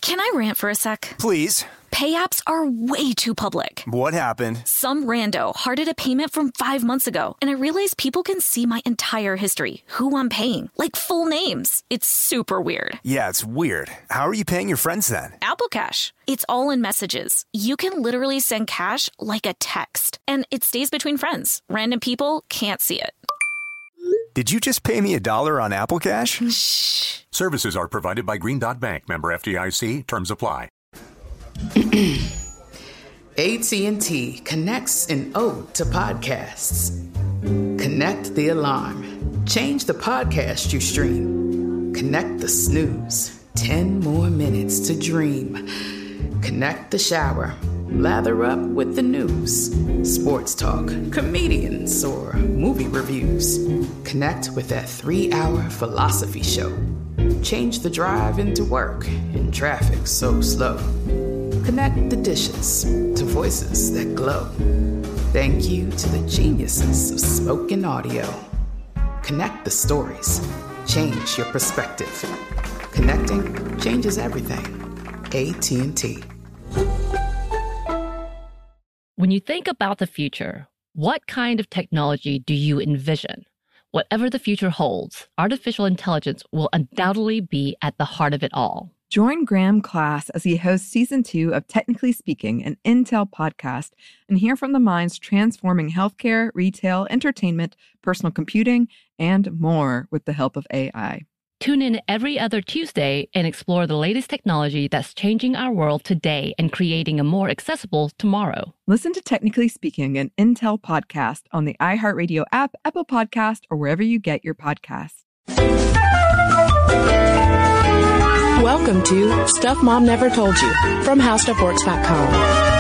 Can I rant for a sec? Please. Pay apps are way too public. What happened? Some rando hearted a payment from 5 months ago, and I realized people can see my entire history, who I'm paying, like full names. It's super weird. Yeah, it's weird. How are you paying your friends then? Apple Cash. It's all in messages. You can literally send cash like a text, and it stays between friends. Random people can't see it. Did you just pay me $1 on Apple Cash? Shh. Services are provided by Green Dot Bank. Member FDIC. Terms apply. AT&T connects an ode to podcasts. Connect the alarm. Change the podcast you stream. Connect the snooze. 10 more minutes to dream. Connect the shower. Lather up with the news. Sports talk, comedians, or movie reviews. Connect with that 3-hour philosophy show. Change the drive into work in traffic so slow. Connect the dishes to voices that glow. Thank you to the geniuses of spoken audio. Connect the stories. Change your perspective. Connecting changes everything. AT&T. When you think about the future, what kind of technology do you envision? Whatever the future holds, artificial intelligence will undoubtedly be at the heart of it all. Join Graham Class as he hosts Season 2 of Technically Speaking, an Intel podcast, and hear from the minds transforming healthcare, retail, entertainment, personal computing, and more with the help of AI. Tune in every other Tuesday and explore the latest technology that's changing our world today and creating a more accessible tomorrow. Listen to Technically Speaking, an Intel podcast on the iHeartRadio app, Apple Podcast, or wherever you get your podcasts. Welcome to Stuff Mom Never Told You from HowStuffWorks.com.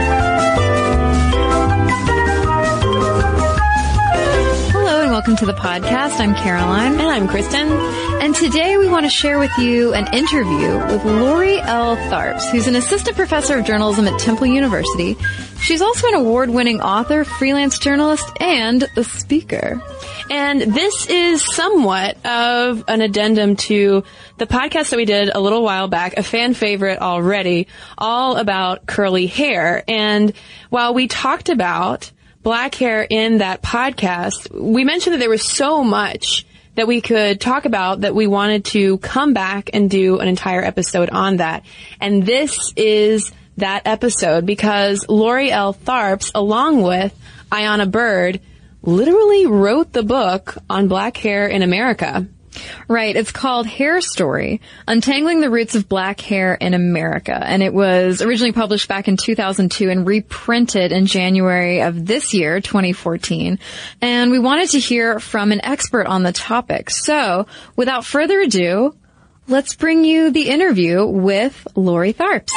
Welcome to the podcast. I'm Caroline. And I'm Kristen. And today we want to share with you an interview with Lori L. Tharps, who's an assistant professor of journalism at Temple University. She's also an award-winning author, freelance journalist, and a speaker. And this is somewhat of an addendum to the podcast that we did a little while back, a fan favorite already, all about curly hair. And while we talked about black hair in that podcast, we mentioned that there was so much that we could talk about that we wanted to come back and do an entire episode on that. And this is that episode because Lori L. Tharps, along with Ayanna Bird, literally wrote the book on black hair in America. Right. It's called Hair Story, Untangling the Roots of Black Hair in America. And it was originally published back in 2002 and reprinted in January of this year, 2014. And we wanted to hear from an expert on the topic. So without further ado, let's bring you the interview with Lori Tharps.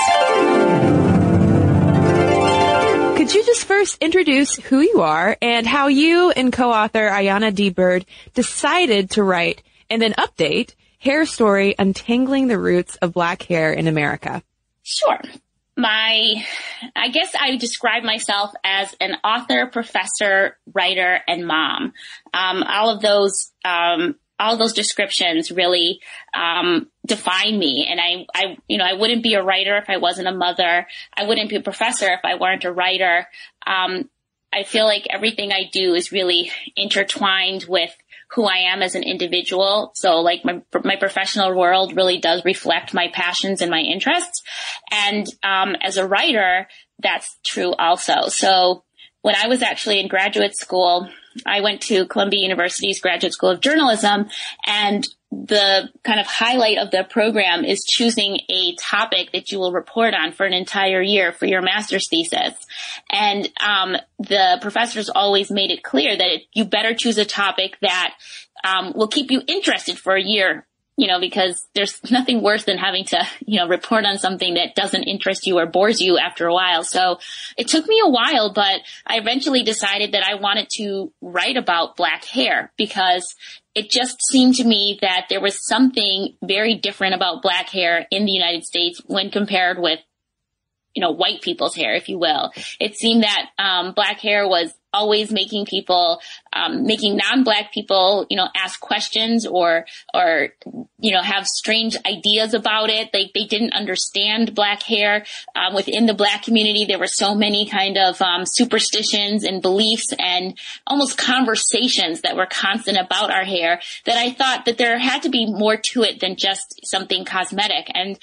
Could you just first introduce who you are and how you and co-author Ayanna D. Bird decided to write and then update Hair Story, Untangling the Roots of Black Hair in America? Sure. I guess I describe myself as an author, professor, writer, and mom. All of those descriptions really define me. And I wouldn't be a writer if I wasn't a mother. I wouldn't be a professor if I weren't a writer. I feel like everything I do is really intertwined with who I am as an individual. So like my professional world really does reflect my passions and my interests. And as a writer, that's true also. So when I was actually in graduate school, I went to Columbia University's Graduate School of Journalism, and the kind of highlight of the program is choosing a topic that you will report on for an entire year for your master's thesis. And the professors always made it clear that you better choose a topic that will keep you interested for a year, because there's nothing worse than having to, report on something that doesn't interest you or bores you after a while. So it took me a while, but I eventually decided that I wanted to write about black hair because it just seemed to me that there was something very different about black hair in the United States when compared with white people's hair, if you will. It seemed that black hair was always making people, making non-black people, ask questions or have strange ideas about it. They didn't understand black hair. Within the black community, there were so many kind of superstitions and beliefs and almost conversations that were constant about our hair that I thought that there had to be more to it than just something cosmetic. And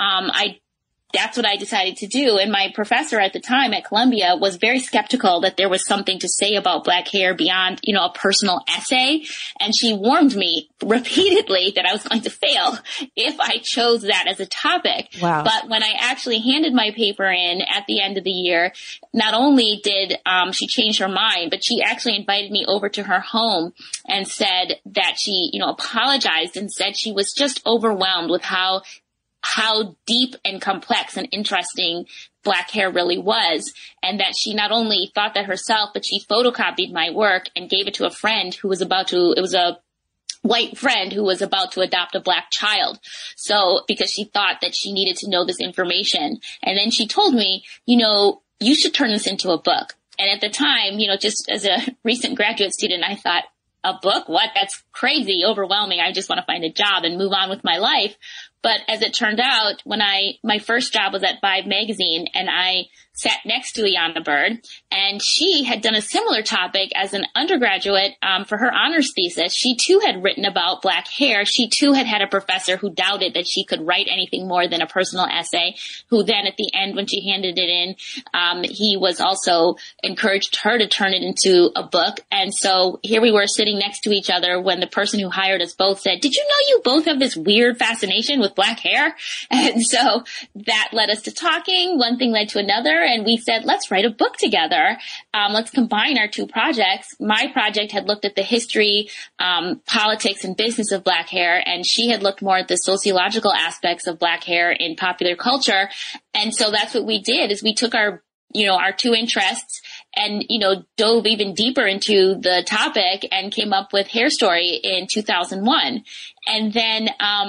that's what I decided to do. And my professor at the time at Columbia was very skeptical that there was something to say about black hair beyond, a personal essay. And she warned me repeatedly that I was going to fail if I chose that as a topic. Wow. But when I actually handed my paper in at the end of the year, not only did she change her mind, but she actually invited me over to her home and said that she, apologized and said she was just overwhelmed with how deep and complex and interesting black hair really was, and that she not only thought that herself, but she photocopied my work and gave it to a friend who was it was a white friend who was about to adopt a black child. So, because she thought that she needed to know this information. And then she told me, you should turn this into a book. And at the time, just as a recent graduate student, I thought, a book? What? That's crazy, overwhelming. I just want to find a job and move on with my life. But as it turned out, when my first job was at Vibe magazine, and I sat next to Ayanna Bird, and she had done a similar topic as an undergraduate for her honors thesis. She too had written about black hair. She too had a professor who doubted that she could write anything more than a personal essay, who then at the end, when she handed it in, he was also encouraged her to turn it into a book. And so here we were sitting next to each other when the person who hired us both said, "Did you know you both have this weird fascination with black hair?" And so that led us to talking. One thing led to another, and we said, let's write a book together. Let's combine our two projects. My project had looked at the history, politics, and business of black hair, and she had looked more at the sociological aspects of black hair in popular culture. And so that's what we did, is we took our two interests and, dove even deeper into the topic and came up with Hair Story in 2001. And then,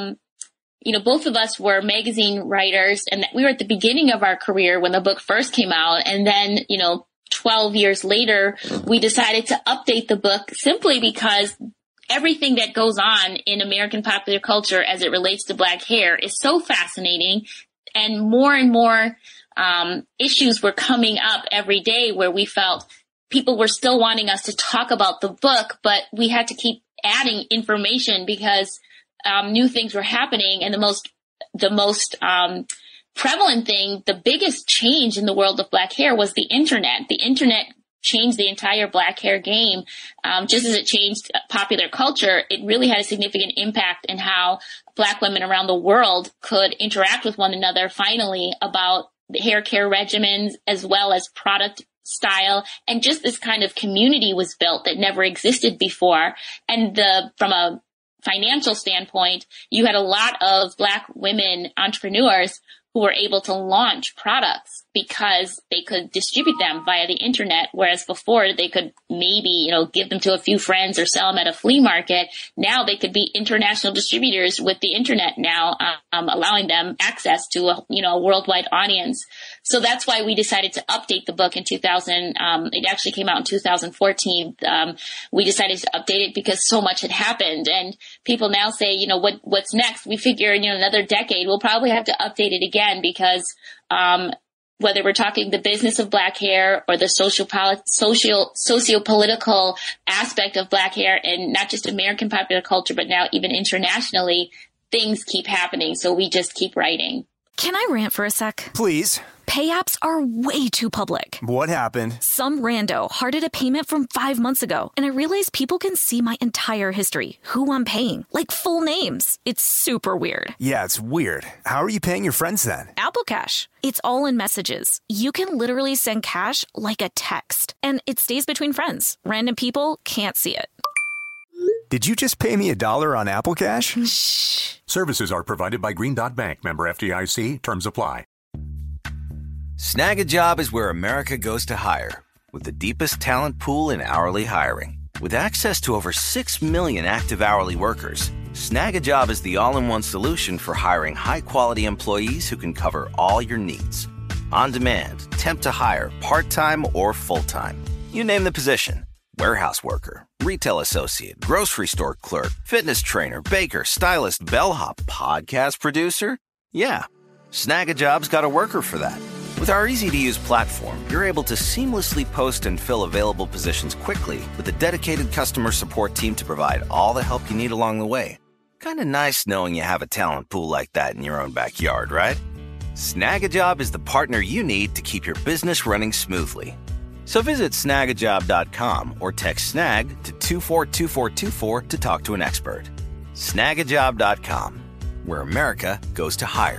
both of us were magazine writers, and we were at the beginning of our career when the book first came out. And then, 12 years later, we decided to update the book simply because everything that goes on in American popular culture as it relates to black hair is so fascinating, and more issues were coming up every day where we felt people were still wanting us to talk about the book, but we had to keep adding information because new things were happening. And the most prevalent thing, the biggest change in the world of black hair was the internet. The internet changed the entire black hair game. Just as it changed popular culture, it really had a significant impact in how black women around the world could interact with one another finally about the hair care regimens as well as product style, and just this kind of community was built that never existed before. And from a financial standpoint, you had a lot of black women entrepreneurs who were able to launch products because they could distribute them via the internet, whereas before they could maybe, give them to a few friends or sell them at a flea market. Now they could be international distributors with the internet now, allowing them access to a worldwide audience. So that's why we decided to update the book in 2000. It actually came out in 2014. We decided to update it because so much had happened, and people now say, what's next? We figure, another decade, we'll probably have to update it again because, whether we're talking the business of black hair or the socio-political aspect of black hair, and not just American popular culture, but now even internationally, things keep happening. So we just keep writing. Can I rant for a sec? Please. Pay apps are way too public. What happened? Some rando hearted a payment from 5 months ago, and I realized people can see my entire history, who I'm paying, like full names. It's super weird. Yeah, it's weird. How are you paying your friends then? Apple Cash. It's all in messages. You can literally send cash like a text, and it stays between friends. Random people can't see it. Did you just pay me $1 on Apple Cash? Shh. Services are provided by Green Dot Bank, member FDIC. Terms apply. Snag a Job is where America goes to hire, with the deepest talent pool in hourly hiring. With access to over 6 million active hourly workers, Snag a Job is the all-in-one solution for hiring high-quality employees who can cover all your needs. On demand, temp to hire, part-time or full-time. You name the position. Warehouse worker, retail associate, grocery store clerk, fitness trainer, baker, stylist, bellhop, podcast producer. Yeah, Snag-a-Job's got a worker for that. With our easy-to-use platform, you're able to seamlessly post and fill available positions quickly with a dedicated customer support team to provide all the help you need along the way. Kind of nice knowing you have a talent pool like that in your own backyard, right? Snag-a-Job is the partner you need to keep your business running smoothly. So visit snagajob.com or text snag to 242424 to talk to an expert. Snagajob.com, where America goes to hire.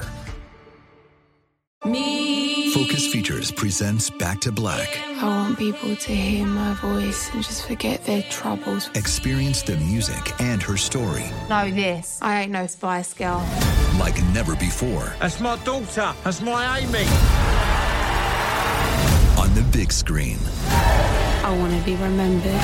Focus Features presents Back to Black. I want people to hear my voice and just forget their troubles. Experience the music and her story. Know this, I ain't no Spice Girl. Like never before. That's my daughter. That's my Amy. On the big screen. I want to be remembered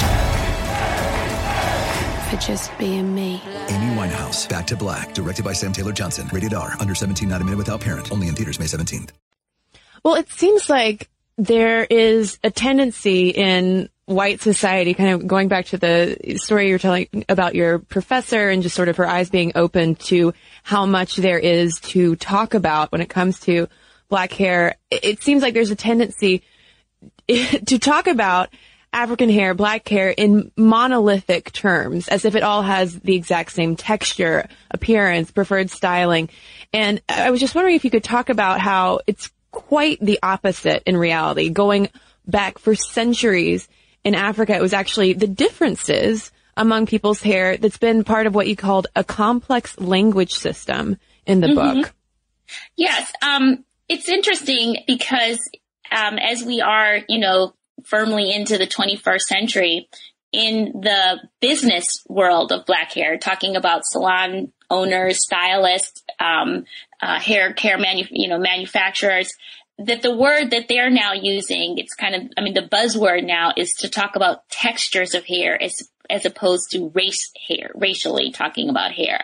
for just being me. Amy Winehouse, Back to Black, directed by Sam Taylor Johnson. Rated R, under 17, not a minute without parent. Only in theaters May 17th. Well, it seems like there is a tendency in white society, kind of going back to the story you're telling about your professor and just sort of her eyes being open to how much there is to talk about when it comes to black hair. It seems like there's a tendency to talk about African hair, black hair in monolithic terms, as if it all has the exact same texture, appearance, preferred styling. And I was just wondering if you could talk about how it's quite the opposite in reality. Going back for centuries in Africa, it was actually the differences among people's hair that's been part of what you called a complex language system in the book. Yes. It's interesting because as we are, firmly into the 21st century, in the business world of black hair, talking about salon owners, stylists, hair care manufacturers, that the word that they're now using, it's kind of, the buzzword now is to talk about textures of hair as opposed to racially talking about hair.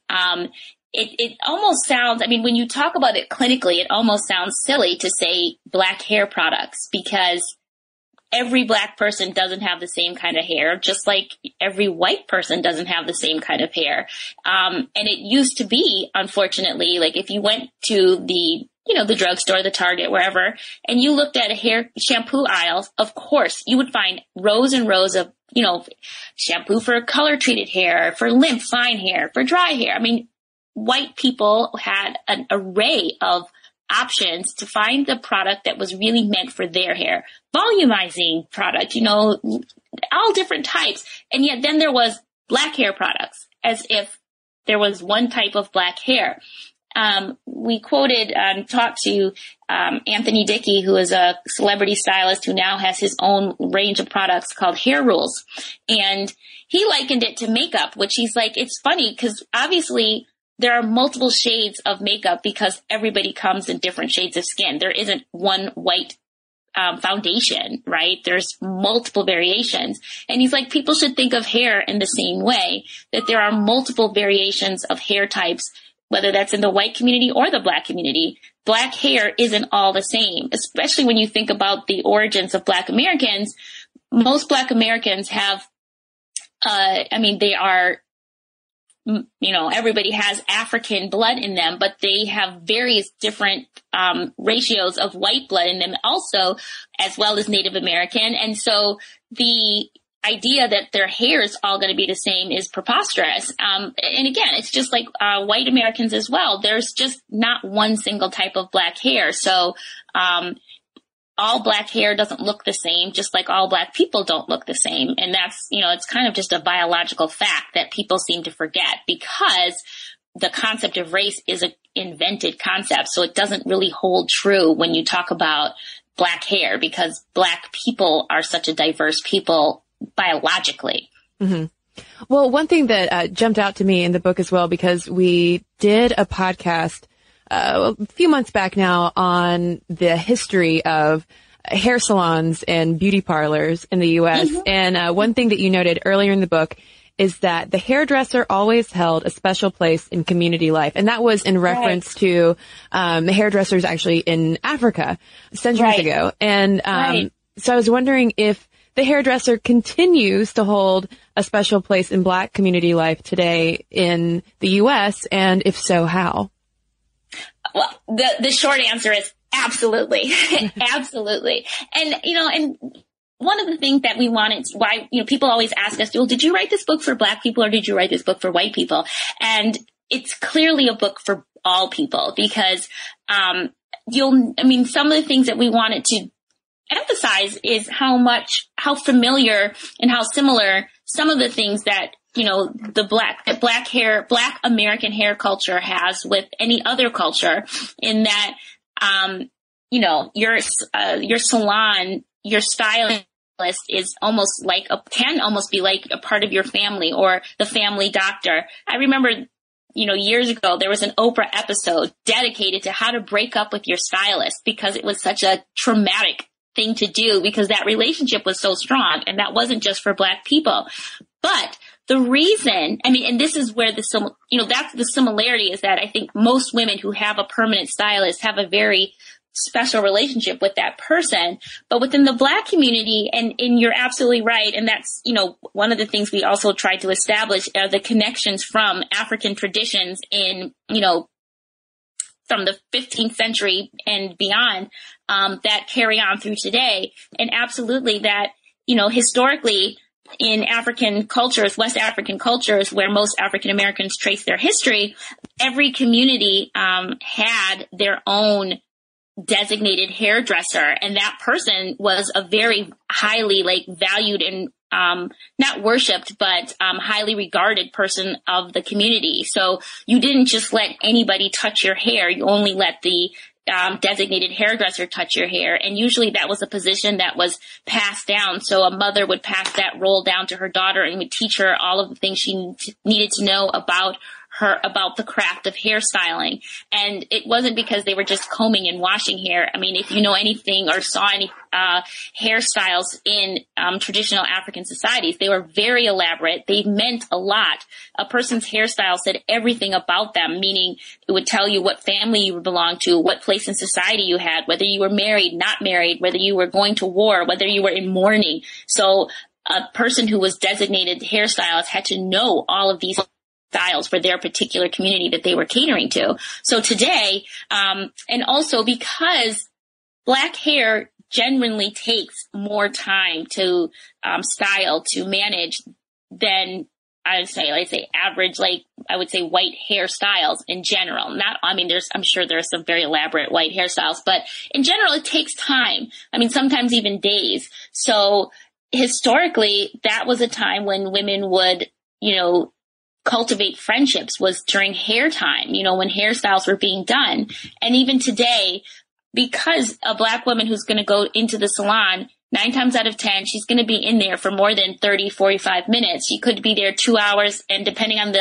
It almost sounds, when you talk about it clinically, it almost sounds silly to say black hair products, because every black person doesn't have the same kind of hair, just like every white person doesn't have the same kind of hair. And it used to be, unfortunately, like if you went to the drugstore, the Target, wherever, and you looked at a hair shampoo aisles, of course, you would find rows and rows of, shampoo for color treated hair, for limp, fine hair, for dry hair. White people had an array of options to find the product that was really meant for their hair. Volumizing product, all different types. And yet then there was black hair products, as if there was one type of black hair. We quoted and talked to Anthony Dickey, who is a celebrity stylist who now has his own range of products called Hair Rules. And he likened it to makeup, which he's like, it's funny because obviously there are multiple shades of makeup because everybody comes in different shades of skin. There isn't one white foundation, right? There's multiple variations. And he's like, people should think of hair in the same way, that there are multiple variations of hair types, whether that's in the white community or the black community. Black hair isn't all the same, especially when you think about the origins of black Americans. Most black Americans have, they are, everybody has African blood in them, but they have various different ratios of white blood in them also, as well as Native American. And so the idea that their hair is all going to be the same is preposterous. And again, it's just like white Americans as well. There's just not one single type of black hair. So all black hair doesn't look the same, just like all black people don't look the same. And that's, it's kind of just a biological fact that people seem to forget, because the concept of race is an invented concept. So it doesn't really hold true when you talk about black hair, because black people are such a diverse people biologically. Mm-hmm. Well, one thing that jumped out to me in the book as well, because we did a podcast a few months back now on the history of hair salons and beauty parlors in the U.S. Mm-hmm. And one thing that you noted earlier in the book is that the hairdresser always held a special place in community life. And that was in reference to the hairdressers actually in Africa centuries ago. And so I was wondering if the hairdresser continues to hold a special place in Black community life today in the U.S., and if so, how? Well, the short answer is absolutely. Absolutely. And, and one of the things that we wanted, why, people always ask us, well, did you write this book for Black people or did you write this book for white people? And it's clearly a book for all people because, some of the things that we wanted to emphasize is how familiar and how similar some of the things that, the Black American hair culture has with any other culture in that, your salon, your stylist is almost like can almost be like a part of your family or the family doctor. I remember, years ago, there was an Oprah episode dedicated to how to break up with your stylist because it was such a traumatic thing to do because that relationship was so strong. And that wasn't just for Black people. But the reason, and this is where that's the similarity is that I think most women who have a permanent stylist have a very special relationship with that person. But within the Black community, and you're absolutely right, and that's, one of the things we also tried to establish are the connections from African traditions in, from the 15th century and beyond, that carry on through today. And absolutely that, historically, in African cultures, West African cultures, where most African Americans trace their history, every community had their own designated hairdresser, and that person was a very highly valued and not worshipped, but highly regarded person of the community. So you didn't just let anybody touch your hair; you only let the designated hairdresser touch your hair. And usually that was a position that was passed down. So a mother would pass that role down to her daughter and would teach her all of the things she needed to know about the craft of hairstyling. And it wasn't because they were just combing and washing hair. If you know anything or saw any hairstyles in traditional African societies, they were very elaborate. They meant a lot. A person's hairstyle said everything about them, meaning it would tell you what family you belonged to, what place in society you had, whether you were married, not married, whether you were going to war, whether you were in mourning. So a person who was designated hairstylist had to know all of these styles for their particular community that they were catering to. So today, and also because Black hair genuinely takes more time to style, to manage than I'd say average, white hairstyles in general. I'm sure there are some very elaborate white hairstyles, but in general, it takes time. Sometimes even days. So historically, that was a time when women would, cultivate friendships was during hair time, when hairstyles were being done. And even today, because a Black woman who's going to go into the salon, 9 times out of 10, she's going to be in there for more than 30, 45 minutes. She could be there 2 hours. And depending on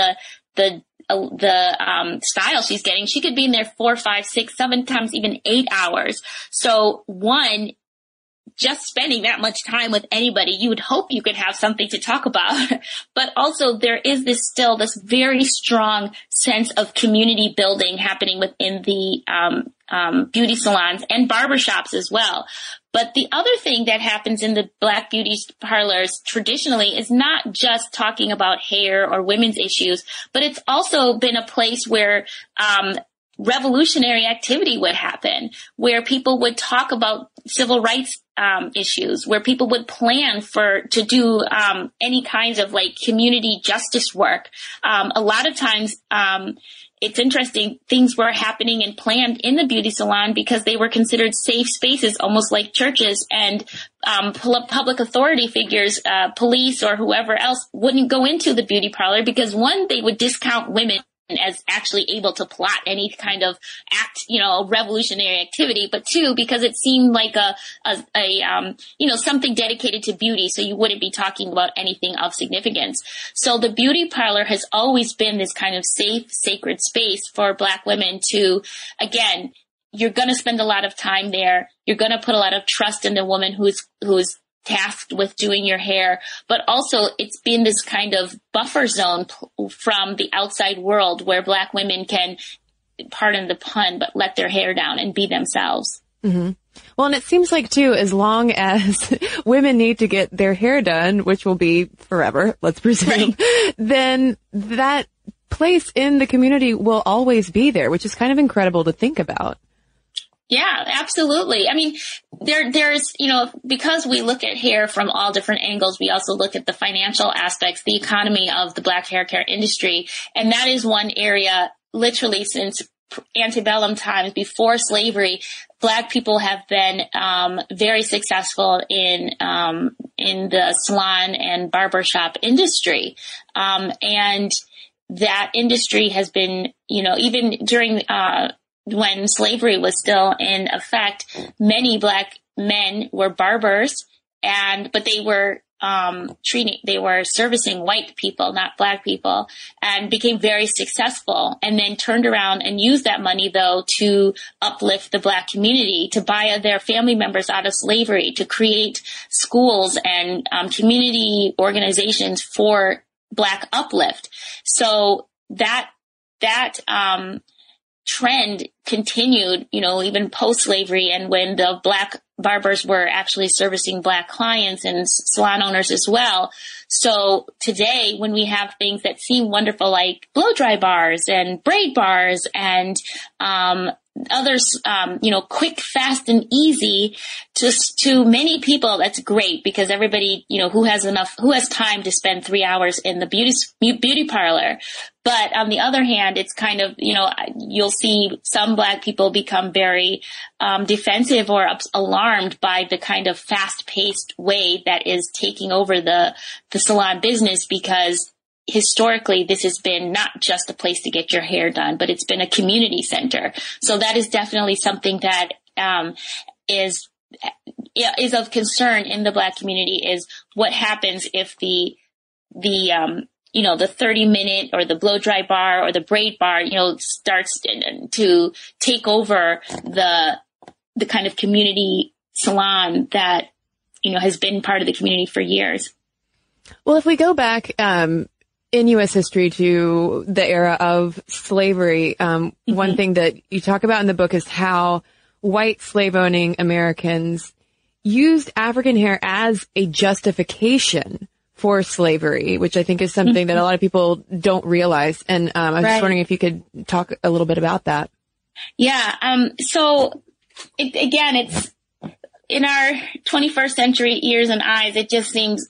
the style she's getting, she could be in there 4, 5, 6, 7 times, even 8 hours. So just spending that much time with anybody, you would hope you could have something to talk about. But also there is this very strong sense of community building happening within the beauty salons and barbershops as well. But the other thing that happens in the Black beauty parlors traditionally is not just talking about hair or women's issues, but it's also been a place where revolutionary activity would happen, where people would talk about civil rights issues, where people would plan to do any kinds of community justice work. A lot of times, it's interesting, things were happening and planned in the beauty salon because they were considered safe spaces, almost like churches, and public authority figures, police or whoever else wouldn't go into the beauty parlor because, one, they would discount women as actually able to plot any kind of act, revolutionary activity, but 2, because it seemed like something dedicated to beauty. So you wouldn't be talking about anything of significance. So the beauty parlor has always been this kind of safe, sacred space for Black women to, again, you're going to spend a lot of time there. You're going to put a lot of trust in the woman who's tasked with doing your hair, but also it's been this kind of buffer zone from the outside world where Black women can, pardon the pun, but let their hair down and be themselves. Mm-hmm. Well, and it seems like, too, as long as women need to get their hair done, which will be forever, let's presume, then that place in the community will always be there, which is kind of incredible to think about. Yeah, absolutely. I mean, there's, because we look at hair from all different angles, we also look at the financial aspects, the economy of the Black hair care industry. And that is one area, literally since antebellum times, before slavery, Black people have been very successful in the salon and barbershop industry. And that industry has been, even during when slavery was still in effect, many Black men were barbers, but they were they were servicing white people, not Black people, and became very successful, and then turned around and used that money, though, to uplift the Black community, to buy their family members out of slavery, to create schools and community organizations for Black uplift. So that trend continued, even post-slavery, and when the Black barbers were actually servicing Black clients and salon owners as well. So today, when we have things that seem wonderful like blow-dry bars and braid bars and others, quick, fast, and easy, to many people, that's great, because everybody, who has time to spend 3 hours in the beauty parlor. But on the other hand, it's kind of, you'll see some Black people become very defensive or alarmed by the kind of fast-paced way that is taking over the salon business, because historically, this has been not just a place to get your hair done, but it's been a community center. So that is definitely something that is of concern in the Black community, is what happens if the 30-minute or the blow-dry bar or the braid bar, starts to take over the kind of community salon that, has been part of the community for years. Well, if we go back in U.S. history to the era of slavery, one thing that you talk about in the book is how white slave-owning Americans used African hair as a justification for slavery, which I think is something that a lot of people don't realize. And I was just wondering if you could talk a little bit about that. Yeah. So it's in our 21st century ears and eyes, it just seems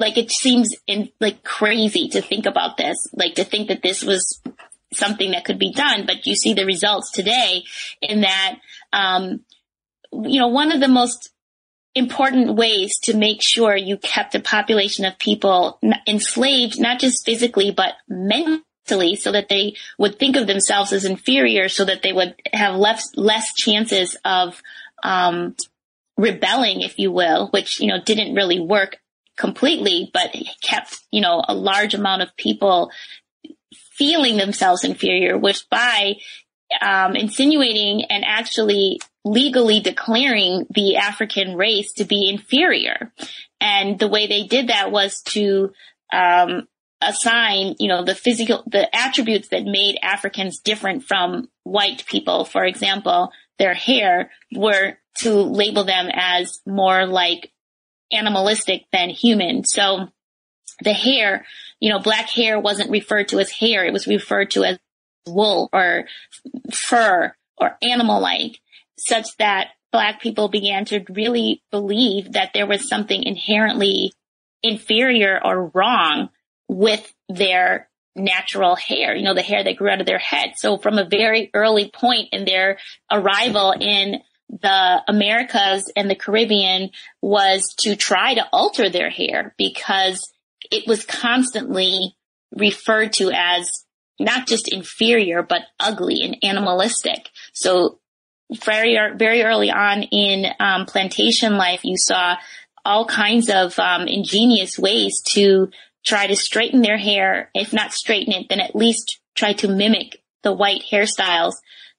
crazy to think about this, to think that this was something that could be done. But you see the results today in that, one of the most important ways to make sure you kept a population of people enslaved, not just physically, but mentally, so that they would think of themselves as inferior, so that they would have less chances of rebelling, if you will, which, didn't really work completely, but kept, a large amount of people feeling themselves inferior, which by insinuating and actually legally declaring the African race to be inferior. And the way they did that was to assign, the attributes that made Africans different from white people. For example, their hair, were to label them as more like animalistic than human. So the hair, Black hair wasn't referred to as hair. It was referred to as wool or fur or animal-like, such that Black people began to really believe that there was something inherently inferior or wrong with their natural hair, the hair that grew out of their head. So from a very early point in their arrival in the Americas and the Caribbean was to try to alter their hair, because it was constantly referred to as not just inferior, but ugly and animalistic. So very, very early on in plantation life, you saw all kinds of ingenious ways to try to straighten their hair. If not straighten it, then at least try to mimic the white hairstyles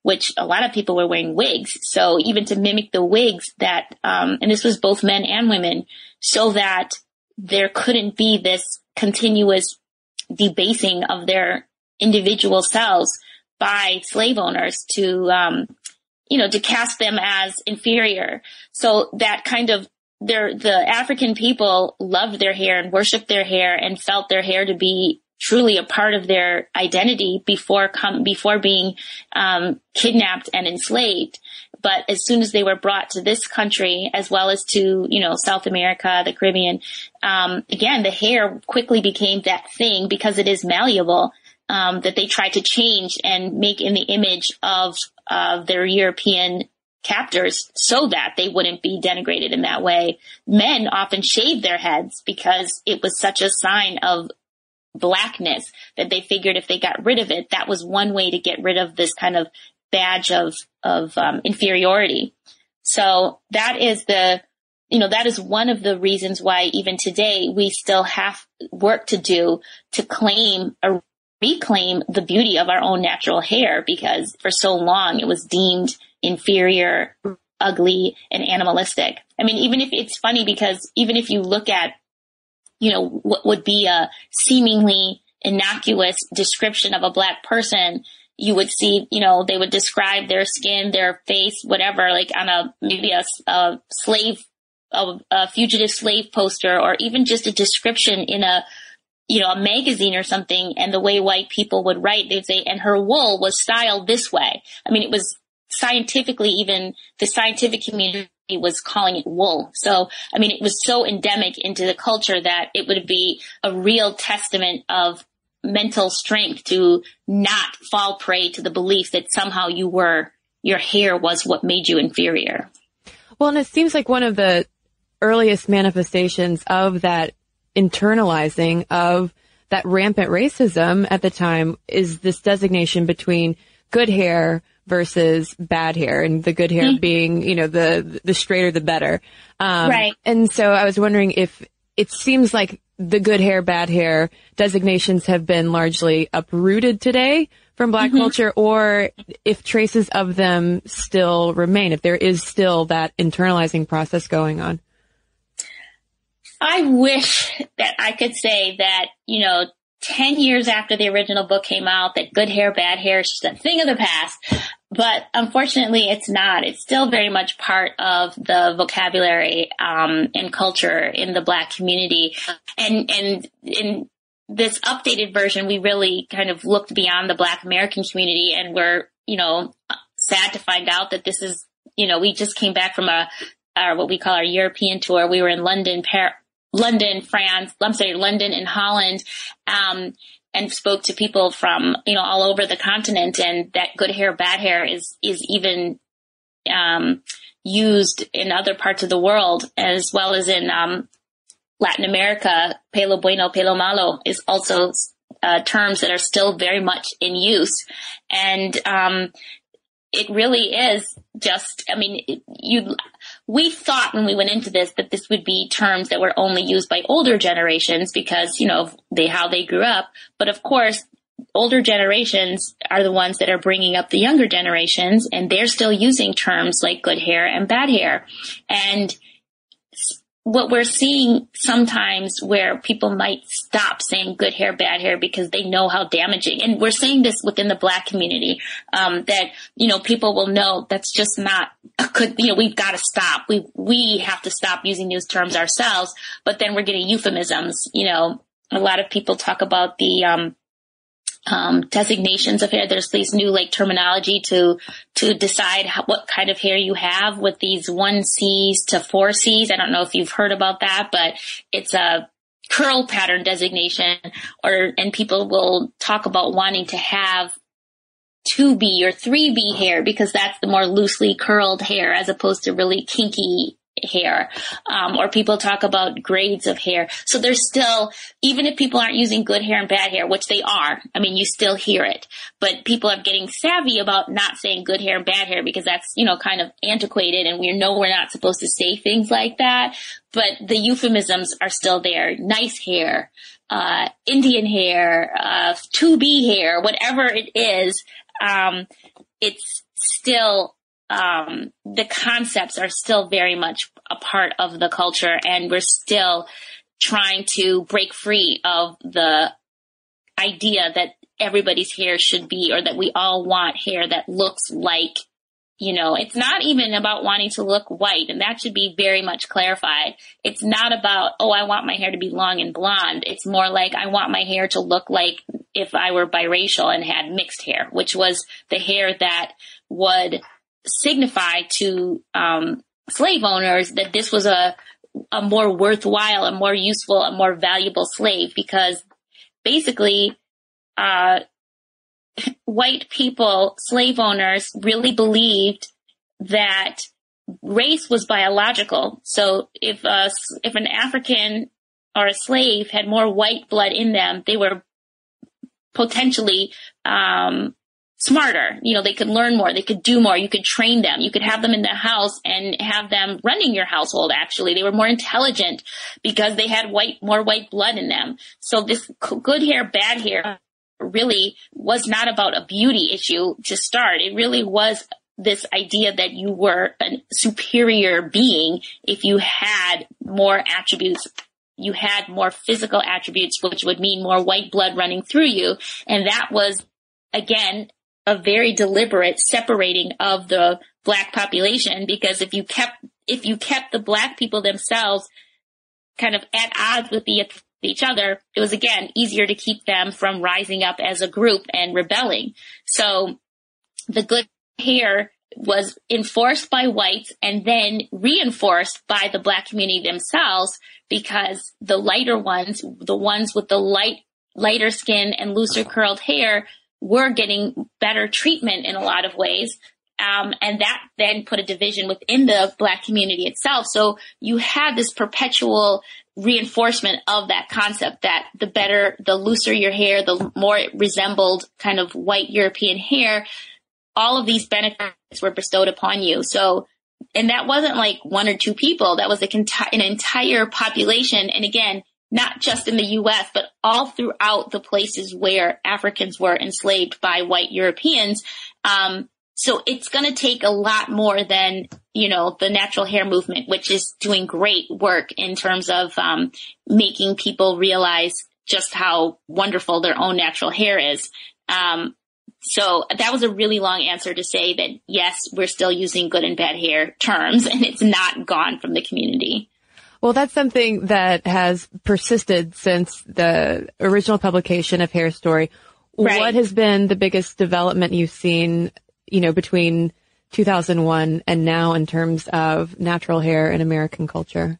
which a lot of people were wearing wigs. So even to mimic the wigs that, and this was both men and women, so that there couldn't be this continuous debasing of their individual selves by slave owners to, to cast them as inferior. So that kind of, the African people loved their hair and worshiped their hair and felt their hair to be truly a part of their identity before being kidnapped and enslaved. But as soon as they were brought to this country, as well as to, South America, the Caribbean, again, the hair quickly became that thing because it is malleable, that they tried to change and make in the image of their European captors so that they wouldn't be denigrated in that way. Men often shaved their heads because it was such a sign of blackness that they figured if they got rid of it, that was one way to get rid of this kind of badge of inferiority. So that is that is one of the reasons why even today we still have work to do to reclaim the beauty of our own natural hair, because for so long it was deemed inferior, ugly, and animalistic. I mean, even if it's funny, because even if you look at, what would be a seemingly innocuous description of a black person, you would see, they would describe their skin, their face, whatever, like on maybe a fugitive slave poster, or even just a description in a magazine or something. And the way white people would write, they'd say, and her wool was styled this way. I mean, it was scientifically, even the scientific community was calling it wool. So, I mean, it was so endemic into the culture that it would be a real testament of mental strength to not fall prey to the belief that somehow your hair was what made you inferior. Well, and it seems like one of the earliest manifestations of that internalizing of that rampant racism at the time is this designation between good hair versus bad hair, and the good hair being, the straighter, the better. Right. And so I was wondering if it seems like the good hair, bad hair designations have been largely uprooted today from Black culture, or if traces of them still remain, if there is still that internalizing process going on. I wish that I could say that, 10 years after the original book came out, that good hair, bad hair is just a thing of the past. But unfortunately, it's not. It's still very much part of the vocabulary and culture in the Black community. And in this updated version, we really kind of looked beyond the Black American community, and we're, sad to find out that this is, we just came back from what we call our European tour. We were in London, London and Holland, and spoke to people from, all over the continent. And that good hair, bad hair is even, used in other parts of the world, as well as in, Latin America. Pelo bueno, pelo malo is also, terms that are still very much in use. And, it really is just, we thought when we went into this that this would be terms that were only used by older generations because, how they grew up. But of course, older generations are the ones that are bringing up the younger generations, and they're still using terms like good hair and bad hair. And what we're seeing sometimes where people might stop saying good hair, bad hair because they know how damaging, and we're saying this within the Black community, that, people will know that's just not a good, we've got to stop. We have to stop using these terms ourselves, but then we're getting euphemisms. A lot of people talk about the, designations of hair. There's this new terminology to decide what kind of hair you have with these 1Cs to 4Cs. I don't know if you've heard about that, but it's a curl pattern designation, and people will talk about wanting to have 2B or 3B hair because that's the more loosely curled hair as opposed to really kinky hair, or people talk about grades of hair. So there's still, even if people aren't using good hair and bad hair, which they are, you still hear it, but people are getting savvy about not saying good hair and bad hair because that's, kind of antiquated, and we're not supposed to say things like that. But the euphemisms are still there. Nice hair, Indian hair, 2B hair, whatever it is. it's still, the concepts are still very much a part of the culture, and we're still trying to break free of the idea that everybody's hair should be, or that we all want hair that looks like, it's not even about wanting to look white, and that should be very much clarified. It's not about, I want my hair to be long and blonde. It's more like I want my hair to look like if I were biracial and had mixed hair, which was the hair that would signify to slave owners that this was a more worthwhile, a more useful, a more valuable slave, because basically white people, slave owners, really believed that race was biological. So if an African or a slave had more white blood in them, they were potentially smarter. They could learn more, they could do more, you could train them, you could have them in the house and have them running your household. Actually, they were more intelligent because they had more white blood in them. So this good hair, bad hair really was not about a beauty issue to start. It really was this idea that you were a superior being if you had more attributes. You had more physical attributes, which would mean more white blood running through you. And that was, again, a very deliberate separating of the Black population, because if you kept the Black people themselves kind of at odds with each other, it was, again, easier to keep them from rising up as a group and rebelling. So the good hair was enforced by whites and then reinforced by the Black community themselves, because the lighter ones, the ones with the lighter skin and looser curled hair, were getting better treatment in a lot of ways. And that then put a division within the Black community itself. So you had this perpetual reinforcement of that concept that the looser your hair, the more it resembled kind of white European hair, all of these benefits were bestowed upon you. So, and that wasn't like one or two people. That was an entire population. And again, not just in the U.S., but all throughout the places where Africans were enslaved by white Europeans. So it's going to take a lot more than, the natural hair movement, which is doing great work in terms of making people realize just how wonderful their own natural hair is. So that was a really long answer to say that, yes, we're still using good and bad hair terms, and it's not gone from the community. Well, that's something that has persisted since the original publication of Hair Story. Right. What has been the biggest development you've seen, between 2001 and now in terms of natural hair in American culture?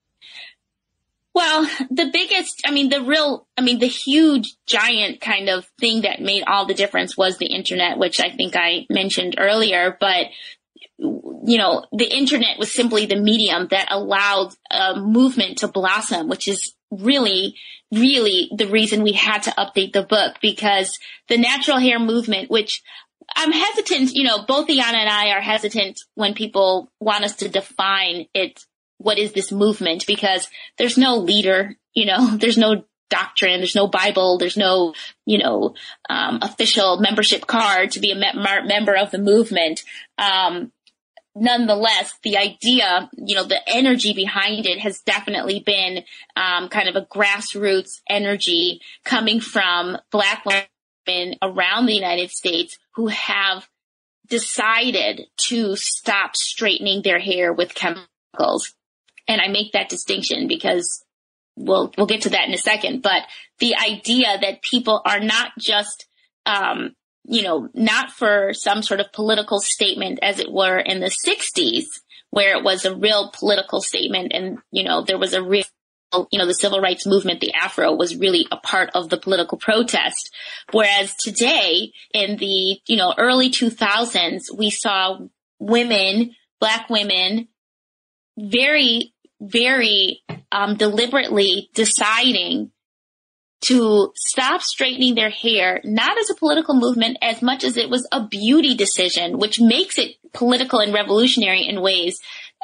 Well, the biggest, the huge giant kind of thing that made all the difference was the internet, which I think I mentioned earlier. But the internet was simply the medium that allowed a movement to blossom, which is really, really the reason we had to update the book, because the natural hair movement, which I'm hesitant, both Iana and I are hesitant when people want us to define it. What is this movement? Because there's no leader, there's no doctrine, there's no Bible, there's no, official membership card to be a member of the movement. Nonetheless, the idea, the energy behind it has definitely been kind of a grassroots energy coming from Black women around the United States who have decided to stop straightening their hair with chemicals. And I make that distinction because we'll get to that in a second. But the idea that people are not just not for some sort of political statement, as it were in the 60s, where it was a real political statement and, there was a real, the civil rights movement, the Afro, was really a part of the political protest. Whereas today, in the, early 2000s, we saw women, Black women, very, very deliberately deciding to stop straightening their hair, not as a political movement as much as it was a beauty decision, which makes it political and revolutionary in ways,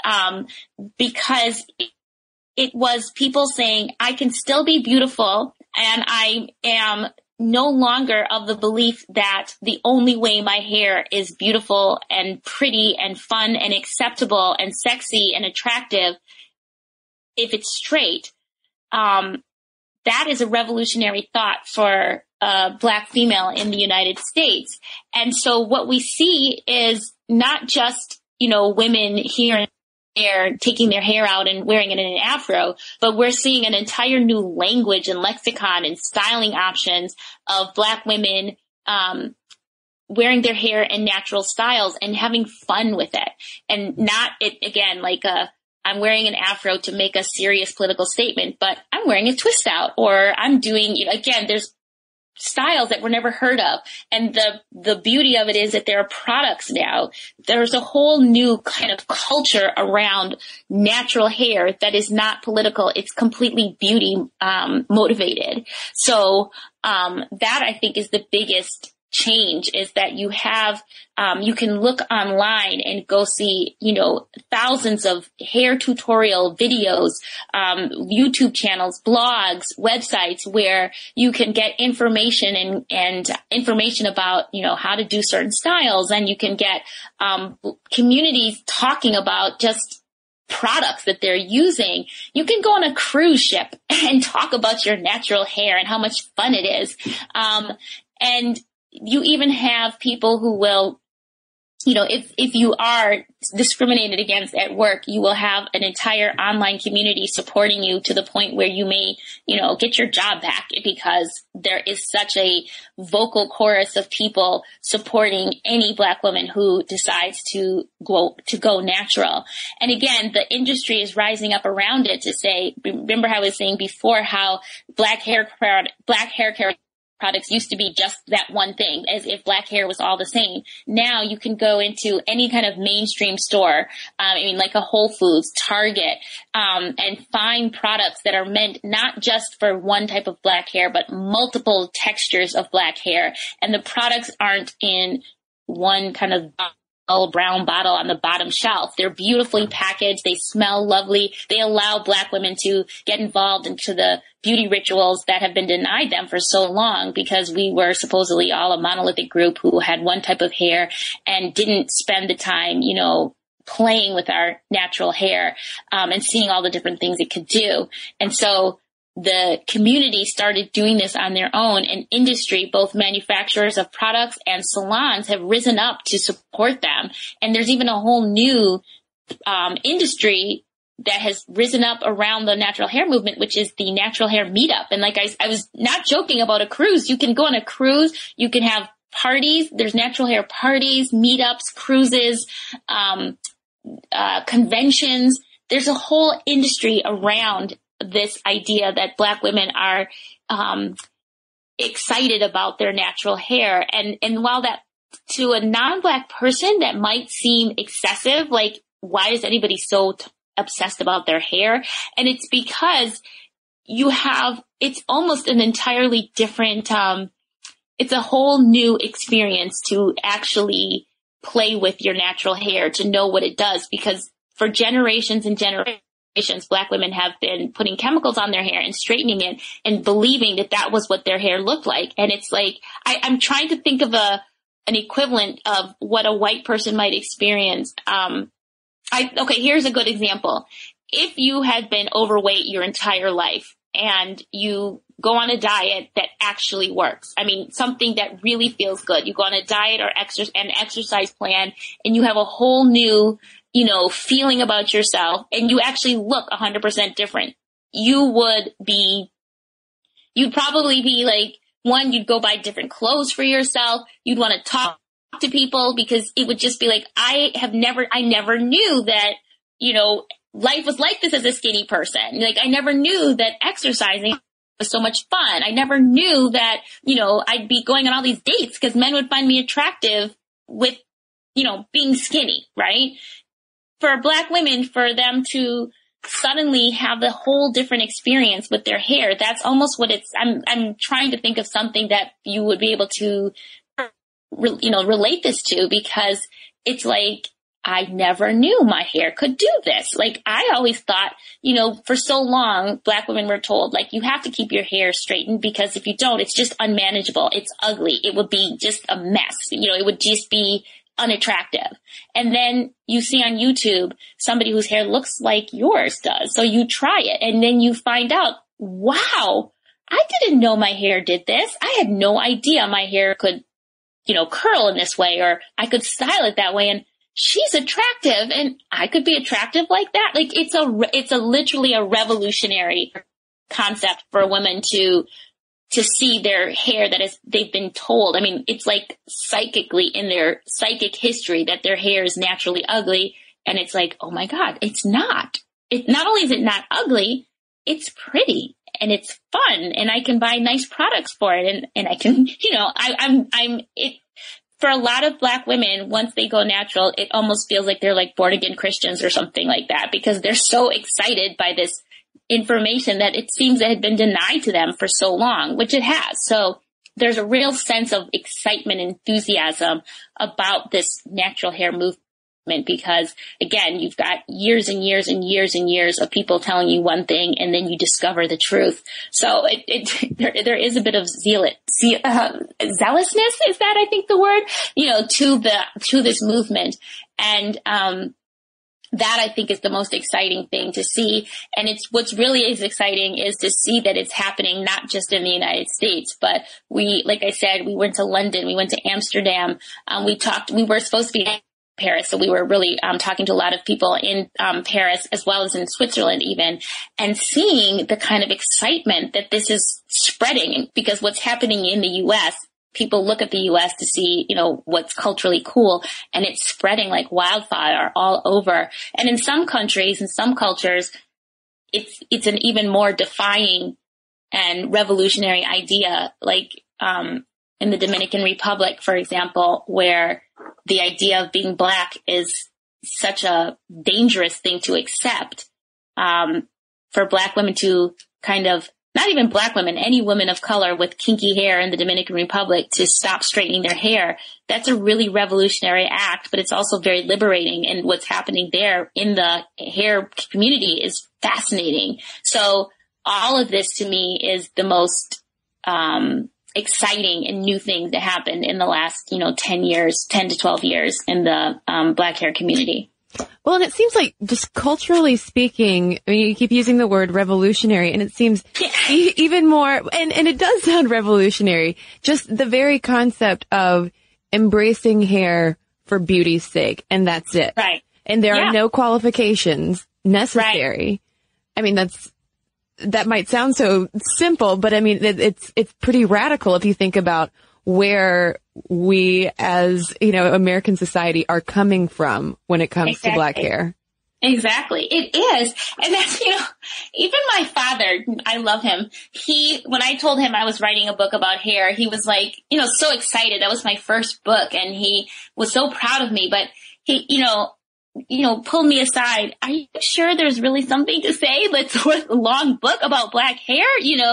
because it was people saying, I can still be beautiful and I am no longer of the belief that the only way my hair is beautiful and pretty and fun and acceptable and sexy and attractive if it's straight. That is a revolutionary thought for a Black female in the United States. And so what we see is not just, women here and there taking their hair out and wearing it in an afro, but we're seeing an entire new language and lexicon and styling options of Black women wearing their hair in natural styles and having fun with it. And not it again like I'm wearing an afro to make a serious political statement, but I'm wearing a twist out, or I'm doing, again, there's styles that were never heard of. And the beauty of it is that there are products now. There's a whole new kind of culture around natural hair that is not political. It's completely beauty motivated. So that I think is the biggest change, is that you have you can look online and go see thousands of hair tutorial videos, YouTube channels, blogs, websites where you can get information and information about how to do certain styles, and you can get communities talking about just products that they're using. You can go on a cruise ship and talk about your natural hair and how much fun it is, and you even have people who will, if you are discriminated against at work, you will have an entire online community supporting you to the point where you may, get your job back, because there is such a vocal chorus of people supporting any Black woman who decides to go natural. And again, the industry is rising up around it to say, remember how I was saying before how black hair care products used to be just that one thing, as if Black hair was all the same. Now you can go into any kind of mainstream store, like a Whole Foods, Target, and find products that are meant not just for one type of Black hair, but multiple textures of Black hair. And the products aren't in one kind of brown bottle on the bottom shelf. They're beautifully packaged. They smell lovely. They allow Black women to get involved into the beauty rituals that have been denied them for so long, because we were supposedly all a monolithic group who had one type of hair and didn't spend the time, playing with our natural hair, and seeing all the different things it could do. And so the community started doing this on their own, and industry, both manufacturers of products and salons, have risen up to support them. And there's even a whole new industry that has risen up around the natural hair movement, which is the natural hair meetup. And like I was not joking about a cruise. You can go on a cruise. You can have parties. There's natural hair parties, meetups, cruises, conventions. There's a whole industry around this idea that Black women are excited about their natural hair. And while that to a non-Black person that might seem excessive, like, why is anybody so obsessed about their hair? And it's because it's almost an entirely different, it's a whole new experience to actually play with your natural hair, to know what it does, because for generations and generations, Black women have been putting chemicals on their hair and straightening it and believing that that was what their hair looked like. And it's like, I'm trying to think of an equivalent of what a white person might experience. Okay, here's a good example. If you had been overweight your entire life and you go on a diet that actually works, something that really feels good, you go on a diet or an exercise plan, and you have a whole new feeling about yourself, and you actually look 100% different, you'd probably be like, one, you'd go buy different clothes for yourself. You'd want to talk to people, because it would just be like, I never knew that, life was like this as a skinny person. Like, I never knew that exercising was so much fun. I never knew that, I'd be going on all these dates because men would find me attractive with, being skinny, right? For Black women, for them to suddenly have a whole different experience with their hair, that's almost what I'm trying to think of something that you would be able to, relate this to, because it's like, I never knew my hair could do this. Like, I always thought, for so long, Black women were told, like, you have to keep your hair straightened because if you don't, it's just unmanageable. It's ugly. It would be just a mess. It would just be unattractive. And then you see on YouTube somebody whose hair looks like yours does. So you try it and then you find out, wow, I didn't know my hair did this. I had no idea my hair could, curl in this way, or I could style it that way. And she's attractive and I could be attractive like that. Like, it's literally a revolutionary concept for women to see their hair they've been told. I mean, it's like psychically in their psychic history that their hair is naturally ugly. And it's like, oh my God, it's not. Not only is it not ugly, it's pretty and it's fun and I can buy nice products for it. And I can, for a lot of Black women, once they go natural, it almost feels like they're like born again Christians or something like that, because they're so excited by this information that it seems it had been denied to them for so long, which it has. So there's a real sense of excitement, enthusiasm about this natural hair movement, because again, you've got years and years and years and years of people telling you one thing and then you discover the truth. So there is a bit of zealousness, is that I think the word, to this movement. And, that I think is the most exciting thing to see. And what's really is exciting is to see that it's happening not just in the United States, but like I said, we went to London, we went to Amsterdam. We were supposed to be in Paris. So we were really talking to a lot of people in Paris as well as in Switzerland even, and seeing the kind of excitement that this is spreading, because what's happening in the U.S., people look at the U.S. to see, what's culturally cool, and it's spreading like wildfire all over. And in some countries, in some cultures, it's an even more defying and revolutionary idea, like in the Dominican Republic, for example, where the idea of being Black is such a dangerous thing to accept, for Black women to kind of, not even Black women, any women of color with kinky hair in the Dominican Republic to stop straightening their hair. That's a really revolutionary act, but it's also very liberating. And what's happening there in the hair community is fascinating. So all of this to me is the most exciting and new thing that happened in the last, 10 to 12 years in the Black hair community. Well, and it seems like just culturally speaking, I mean, you keep using the word revolutionary, and it seems even more, and it does sound revolutionary, just the very concept of embracing hair for beauty's sake, and that's it. Right. And there are no qualifications necessary. Right. I mean, that might sound so simple, but I mean, it's pretty radical if you think about where we as, American society are coming from when it comes to Black hair. Exactly. It is. And that's, even my father, I love him. When I told him I was writing a book about hair, he was like, so excited. That was my first book and he was so proud of me, but he, pulled me aside. Are you sure there's really something to say? Let's write a long book about Black hair.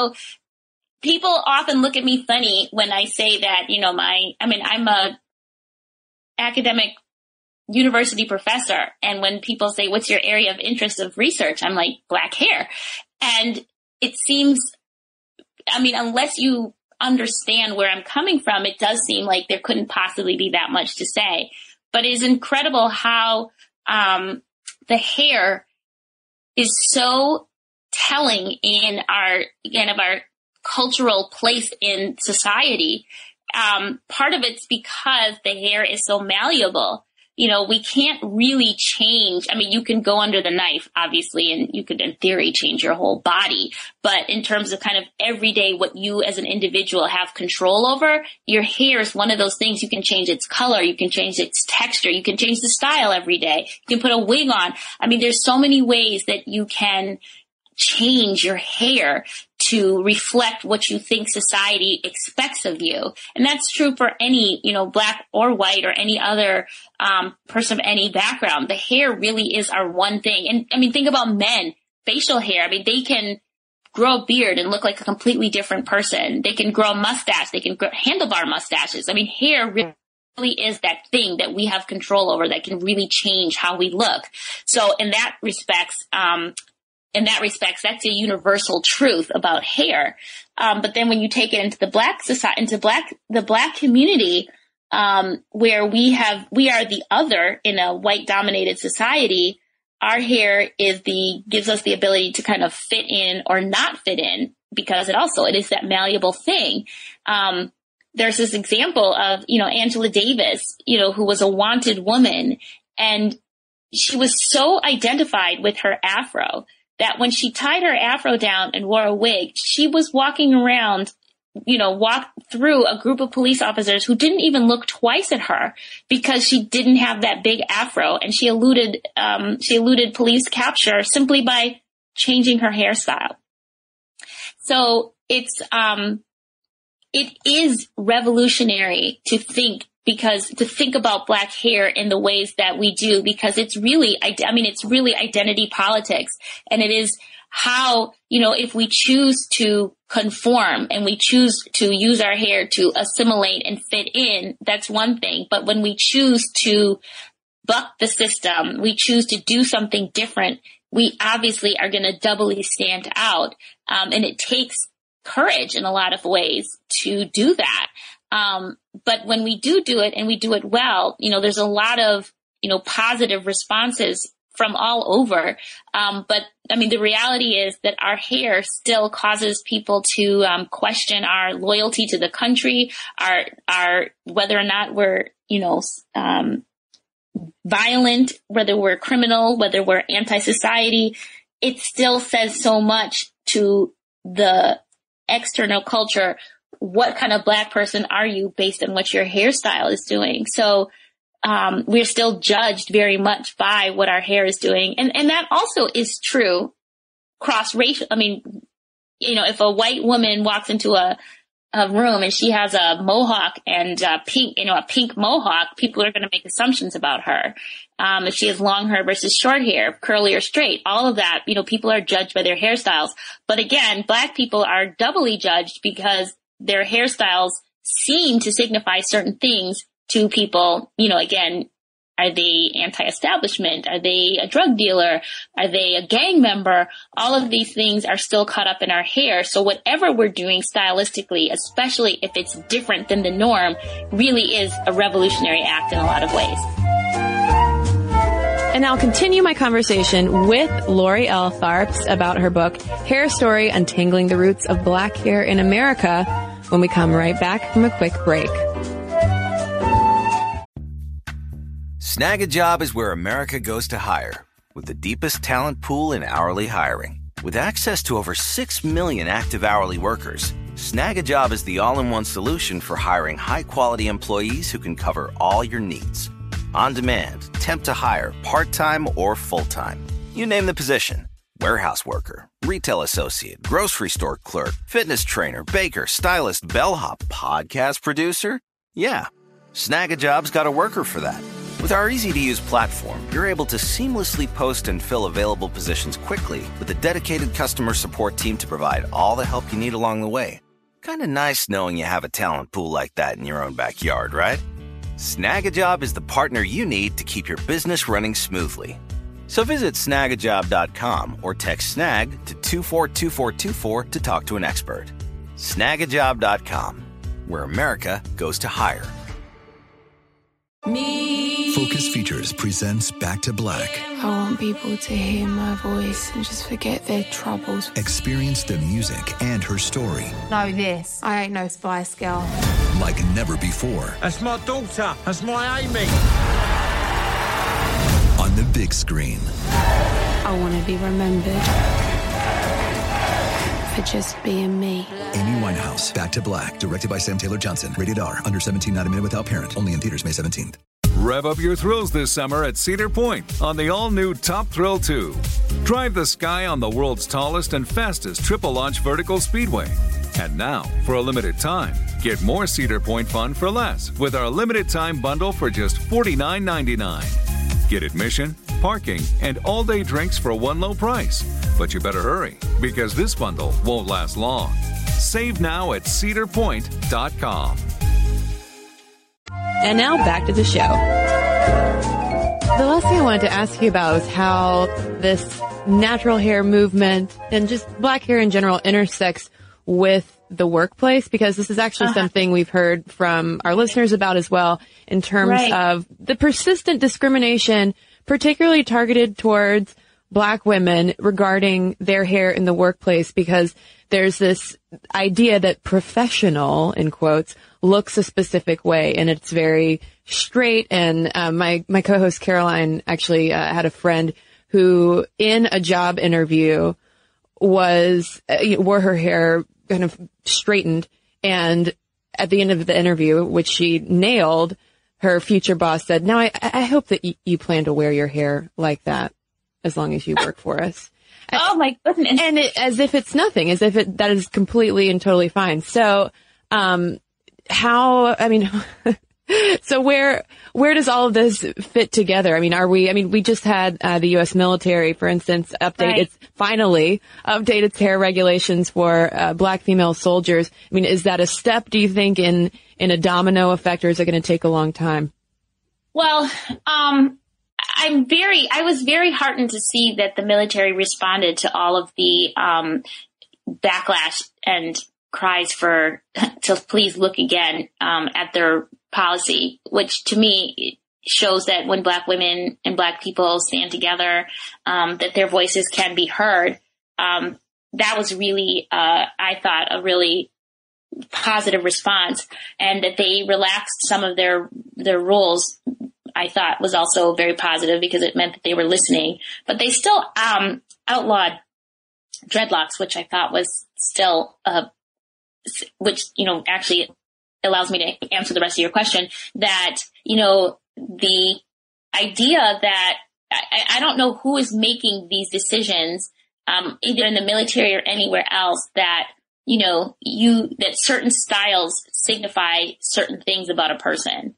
People often look at me funny when I say that, I'm a academic university professor. And when people say, what's your area of interest of research? I'm like, Black hair. And it seems, unless you understand where I'm coming from, it does seem like there couldn't possibly be that much to say. But it is incredible how the hair is so telling in our cultural place in society. Part of it's because the hair is so malleable. We can't really change. You can go under the knife, obviously, and you could, in theory, change your whole body. But in terms of kind of everyday, what you as an individual have control over, your hair is one of those things. You can change its color. You can change its texture. You can change the style every day. You can put a wig on. There's so many ways that you can change your hair to reflect what you think society expects of you. And that's true for any, Black or white or any other person of any background. The hair really is our one thing. And think about men, facial hair. They can grow a beard and look like a completely different person. They can grow a mustache. They can grow handlebar mustaches. Hair really really is that thing that we have control over that can really change how we look. So in that respects, that's a universal truth about hair. But then when you take it into the Black society, the Black community, where we are the other in a white dominated society, our hair gives us the ability to kind of fit in or not fit in, because it is that malleable thing. There's this example of, Angela Davis, who was a wanted woman, and she was so identified with her afro that when she tied her afro down and wore a wig, she was walking around, walked through a group of police officers who didn't even look twice at her because she didn't have that big afro, and she eluded police capture simply by changing her hairstyle. So it is revolutionary to think about Black hair in the ways that we do, because it's really identity politics. And it is how, if we choose to conform and we choose to use our hair to assimilate and fit in, that's one thing. But when we choose to buck the system, we choose to do something different, we obviously are going to doubly stand out. And it takes courage in a lot of ways to do that. But when we do it and we do it well, there's a lot of, positive responses from all over. But the reality is that our hair still causes people to question our loyalty to the country, our whether or not we're, violent, whether we're criminal, whether we're anti-society. It still says so much to the external culture. What kind of Black person are you based on what your hairstyle is doing? So we're still judged very much by what our hair is doing. And that also is true cross-racial. If a white woman walks into a room and she has a mohawk and a pink mohawk, people are going to make assumptions about her. If she has long hair versus short hair, curly or straight, all of that, people are judged by their hairstyles. But again, Black people are doubly judged because their hairstyles seem to signify certain things to people. Again, are they anti-establishment? Are they a drug dealer? Are they a gang member? All of these things are still caught up in our hair. So whatever we're doing stylistically, especially if it's different than the norm, really is a revolutionary act in a lot of ways. And I'll continue my conversation with Lori L. Tharps about her book, Hair Story: Untangling the Roots of Black Hair in America, when we come right back from a quick break. Snag a Job is where America goes to hire, with the deepest talent pool in hourly hiring. With access to over 6 million active hourly workers, Snag a Job is the all-in-one solution for hiring high-quality employees who can cover all your needs. On demand, temp to hire, part-time or full-time. You name the position. Warehouse worker, retail associate, grocery store clerk, fitness trainer, baker, stylist, bellhop, podcast producer. Yeah, Snag a Job's got a worker for that. With our easy-to-use platform, you're able to seamlessly post and fill available positions quickly with a dedicated customer support team to provide all the help you need along the way. Kind of nice knowing you have a talent pool like that in your own backyard, right? Snag a Job is the partner you need to keep your business running smoothly. So visit snagajob.com or text SNAG to 242424 to talk to an expert. Snagajob.com, where America goes to hire. Focus Features presents Back to Black. I want people to hear my voice and just forget their troubles. Experience the music and her story. Know this, I ain't no Spice Girl. Like never before. That's my daughter. That's my Amy. On the big screen. I want to be remembered for just being me. Amy Winehouse, Back to Black, directed by Sam Taylor Johnson. Rated R, under 17, not a minute without parent. Only in theaters May 17th. Rev up your thrills this summer at Cedar Point on the all-new Top Thrill 2. Drive the sky on the world's tallest and fastest triple-launch vertical speedway. And now, for a limited time, get more Cedar Point fun for less with our limited-time bundle for just $49.99. Get admission, parking, and all-day drinks for one low price. But you better hurry, because this bundle won't last long. Save now at cedarpoint.com. And now back to the show. The last thing I wanted to ask you about was how this natural hair movement and just black hair in general intersects with the workplace, because this is actually something we've heard from our listeners about as well in terms of the persistent discrimination, particularly targeted towards black women regarding their hair in the workplace, because there's this idea that professional, in quotes, looks a specific way, and it's very straight. And my co-host Caroline actually had a friend who, in a job interview, wore her hair kind of straightened, and at the end of the interview, which she nailed, her future boss said, "Now I hope that you plan to wear your hair like that as long as you work for us." Oh my goodness! And as if it's nothing, as if that is completely and totally fine. So, so where does all of this fit together? I mean, we just had the U.S. military, for instance, finally update its hair regulations for black female soldiers. I mean, is that a step, do you think, in a domino effect, or is it going to take a long time? Well, I was very heartened to see that the military responded to all of the backlash and cries to please look again at their policy, which to me shows that when black women and black people stand together, that their voices can be heard. That was really, I thought, a really positive response, and that they relaxed some of their rules, I thought was also very positive, because it meant that they were listening. But they still outlawed dreadlocks, which I thought was still, which, actually allows me to answer the rest of your question, that, the idea that I don't know who is making these decisions, either in the military or anywhere else, that, that certain styles signify certain things about a person.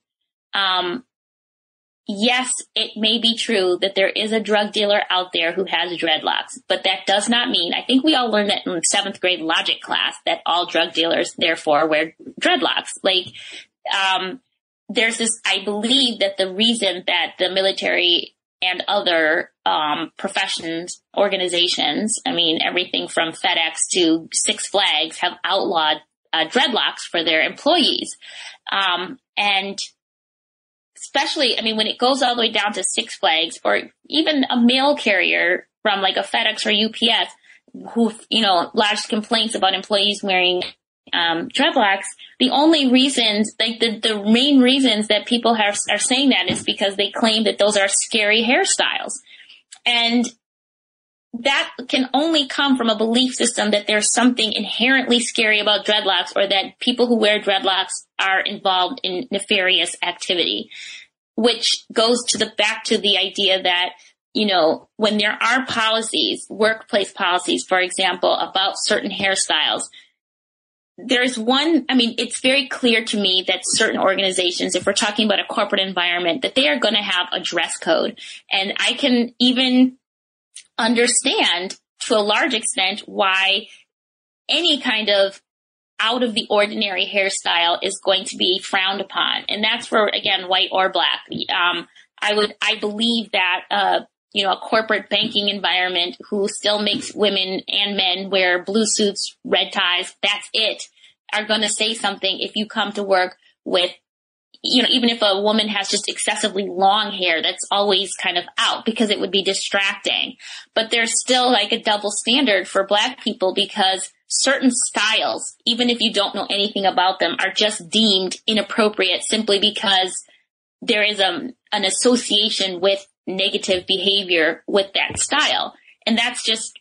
Yes, it may be true that there is a drug dealer out there who has dreadlocks, but that does not mean, I think we all learned that in 7th grade logic class, that all drug dealers therefore wear dreadlocks. There's this, I believe that the reason that the military and other professions, organizations, everything from FedEx to Six Flags, have outlawed dreadlocks for their employees. And especially, when it goes all the way down to Six Flags, or even a mail carrier from like a FedEx or UPS, who, lodged complaints about employees wearing dreadlocks, the only reasons, the main reasons that people are saying that is because they claim that those are scary hairstyles. And that can only come from a belief system that there's something inherently scary about dreadlocks, or that people who wear dreadlocks are involved in nefarious activity, which goes back to the idea that, when there are policies, workplace policies, for example, about certain hairstyles, there's one, it's very clear to me that certain organizations, if we're talking about a corporate environment, that they are going to have a dress code. And I can even understand to a large extent why any kind of out of the ordinary hairstyle is going to be frowned upon. And that's for, again, white or black. I believe that, a corporate banking environment who still makes women and men wear blue suits, red ties, that's it, are going to say something if you come to work with, even if a woman has just excessively long hair, that's always kind of out because it would be distracting. But there's still like a double standard for black people, because certain styles, even if you don't know anything about them, are just deemed inappropriate simply because there is an association with negative behavior with that style. And that's just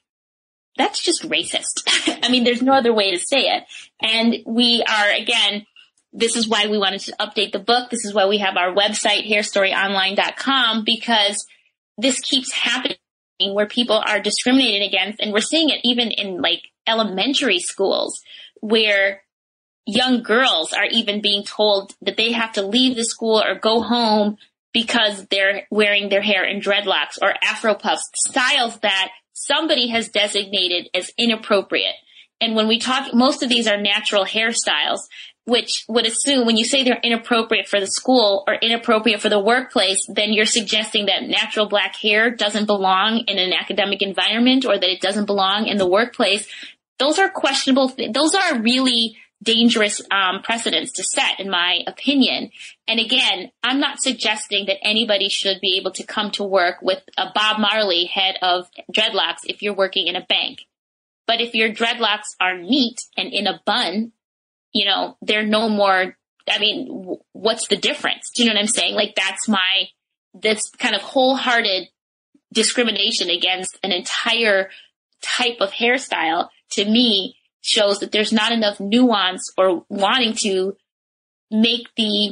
racist. There's no other way to say it. And we are, again, this is why we wanted to update the book. This is why we have our website, hairstoryonline.com, because this keeps happening where people are discriminated against. And we're seeing it even in like elementary schools, where young girls are even being told that they have to leave the school or go home because they're wearing their hair in dreadlocks or Afro puffs, styles that somebody has designated as inappropriate. And when we talk, most of these are natural hairstyles, which would assume when you say they're inappropriate for the school or inappropriate for the workplace, then you're suggesting that natural black hair doesn't belong in an academic environment or that it doesn't belong in the workplace. Those are questionable. Those are really dangerous precedents to set, in my opinion. And again, I'm not suggesting that anybody should be able to come to work with a Bob Marley head of dreadlocks if you're working in a bank. But if your dreadlocks are neat and in a bun, you know, they're no more, I mean, what's the difference? Do you know what I'm saying? Like, that's this kind of wholehearted discrimination against an entire type of hairstyle, to me, shows that there's not enough nuance or wanting to make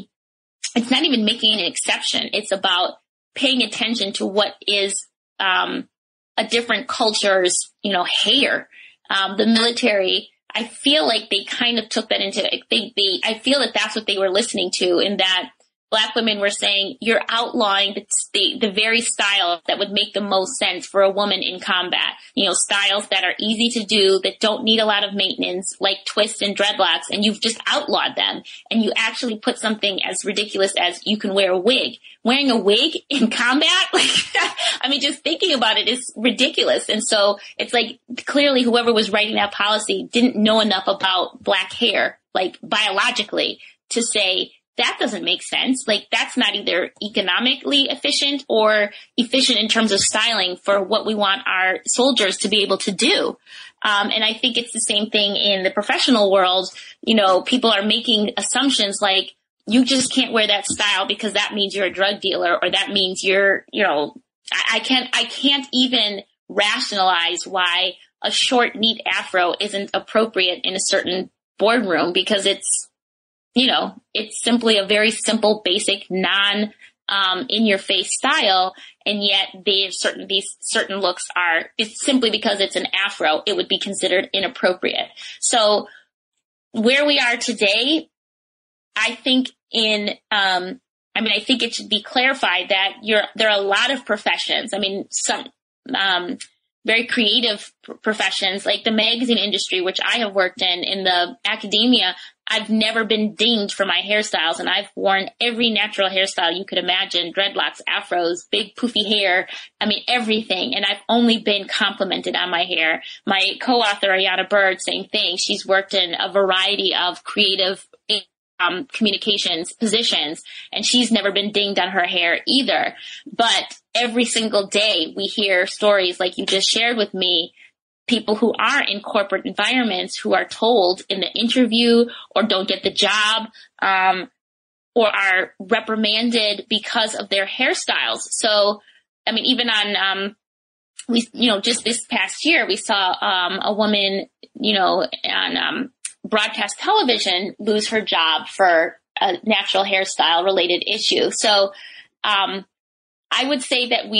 it's not even making an exception. It's about paying attention to what is a different culture's, you know, hair. The military, I feel like they kind of took that into, I feel that that's what they were listening to, in that Black women were saying, you're outlawing the very style that would make the most sense for a woman in combat. You know, styles that are easy to do, that don't need a lot of maintenance, like twists and dreadlocks, and you've just outlawed them. And you actually put something as ridiculous as you can wear a wig. Wearing a wig in combat? Like, I mean, just thinking about it is ridiculous. And so it's like, clearly whoever was writing that policy didn't know enough about black hair, like biologically, to say, that doesn't make sense. Like, that's not either economically efficient or efficient in terms of styling for what we want our soldiers to be able to do. And I think it's the same thing in the professional world. You know, people are making assumptions like, you just can't wear that style because that means you're a drug dealer, or that means you're, you know, I can't even rationalize why a short, neat afro isn't appropriate in a certain boardroom, because it's, you know, it's simply a very simple, basic, in-your-face style, and yet these certain looks it's simply because it's an afro, it would be considered inappropriate. So where we are today, I think I think it should be clarified that there are a lot of professions. I mean, some very creative professions like the magazine industry, which I have worked in the academia. I've never been dinged for my hairstyles, and I've worn every natural hairstyle you could imagine: dreadlocks, afros, big poofy hair. I mean, everything. And I've only been complimented on my hair. My co-author, Ayana Bird, same thing. She's worked in a variety of creative communications positions, and she's never been dinged on her hair either. But every single day we hear stories like you just shared with me, people who are in corporate environments who are told in the interview or don't get the job, or are reprimanded because of their hairstyles. So, I mean, even on, just this past year, we saw a woman, on broadcast television lose her job for a natural hairstyle related issue. So, I would say that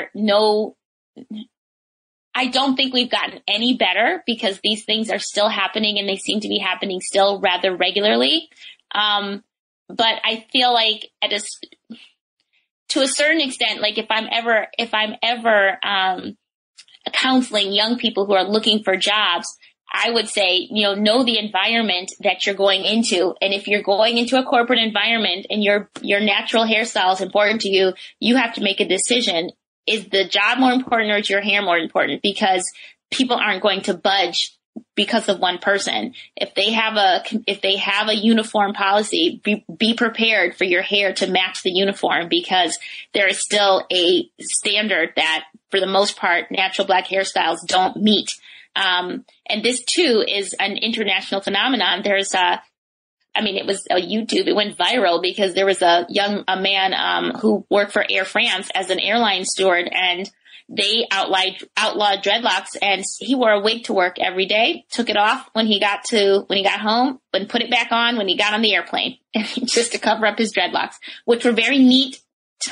I don't think we've gotten any better, because these things are still happening, and they seem to be happening still rather regularly. But I feel like to a certain extent, like if I'm ever counseling young people who are looking for jobs, I would say, know the environment that you're going into. And if you're going into a corporate environment and your natural hairstyle is important to you, you have to make a decision. Is the job more important, or is your hair more important? Because people aren't going to budge because of one person. If they have a uniform policy, be prepared for your hair to match the uniform, because there is still a standard that, for the most part, natural black hairstyles don't meet. And this too is an international phenomenon. It was a YouTube. It went viral because there was a man who worked for Air France as an airline steward, and they outlawed dreadlocks, and he wore a wig to work every day, took it off when he got home, and put it back on when he got on the airplane, just to cover up his dreadlocks, which were very neat,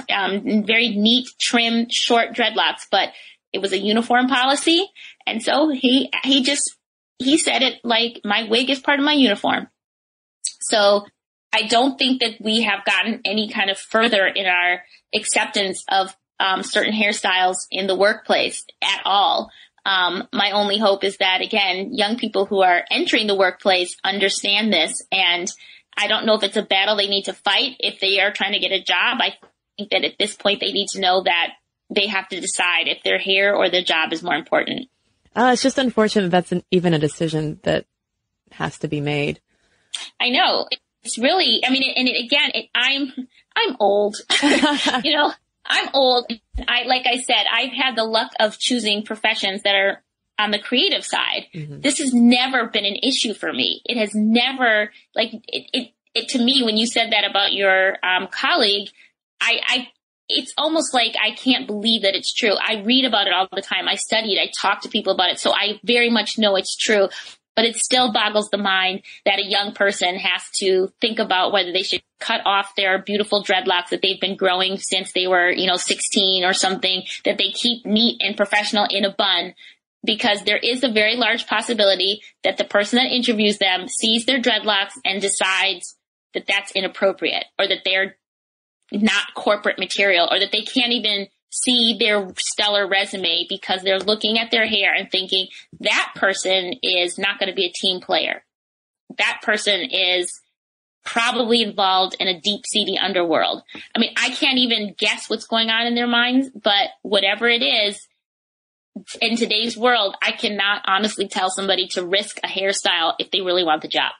trim, short dreadlocks, but it was a uniform policy. And so he said it like, my wig is part of my uniform. So I don't think that we have gotten any kind of further in our acceptance of certain hairstyles in the workplace at all. My only hope is that, again, young people who are entering the workplace understand this. And I don't know if it's a battle they need to fight if they are trying to get a job. I think that at this point they need to know that they have to decide if their hair or their job is more important. It's just unfortunate that's even a decision that has to be made. I know. It's really, I mean, I'm old. You know, I'm old. Like I said, I've had the luck of choosing professions that are on the creative side. Mm-hmm. This has never been an issue for me. It has never, like, it to me, when you said that about your colleague, it's almost like I can't believe that it's true. I read about it all the time. I study it. I talk to people about it. So I very much know it's true. But it still boggles the mind that a young person has to think about whether they should cut off their beautiful dreadlocks that they've been growing since they were, 16 or something, that they keep neat and professional in a bun, because there is a very large possibility that the person that interviews them sees their dreadlocks and decides that that's inappropriate, or that they're not corporate material, or that they can't even see their stellar resume because they're looking at their hair and thinking that person is not going to be a team player. That person is probably involved in a deep, seedy underworld. I mean, I can't even guess what's going on in their minds, but whatever it is, in today's world, I cannot honestly tell somebody to risk a hairstyle if they really want the job.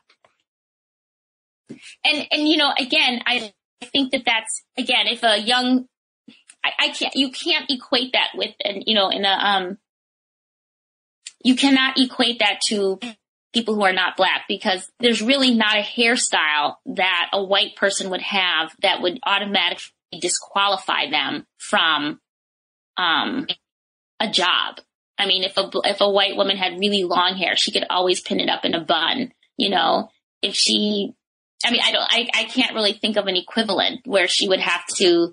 And again, I think that's, again, if a young, you can't equate that with, you cannot equate that to people who are not Black, because there's really not a hairstyle that a white person would have that would automatically disqualify them from, a job. I mean, if a white woman had really long hair, she could always pin it up in a bun, if she, I can't really think of an equivalent where she would have to,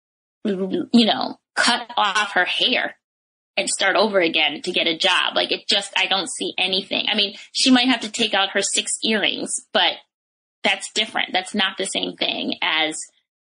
cut off her hair and start over again to get a job. Like, I don't see anything. I mean, she might have to take out her 6 earrings, but that's different. That's not the same thing as,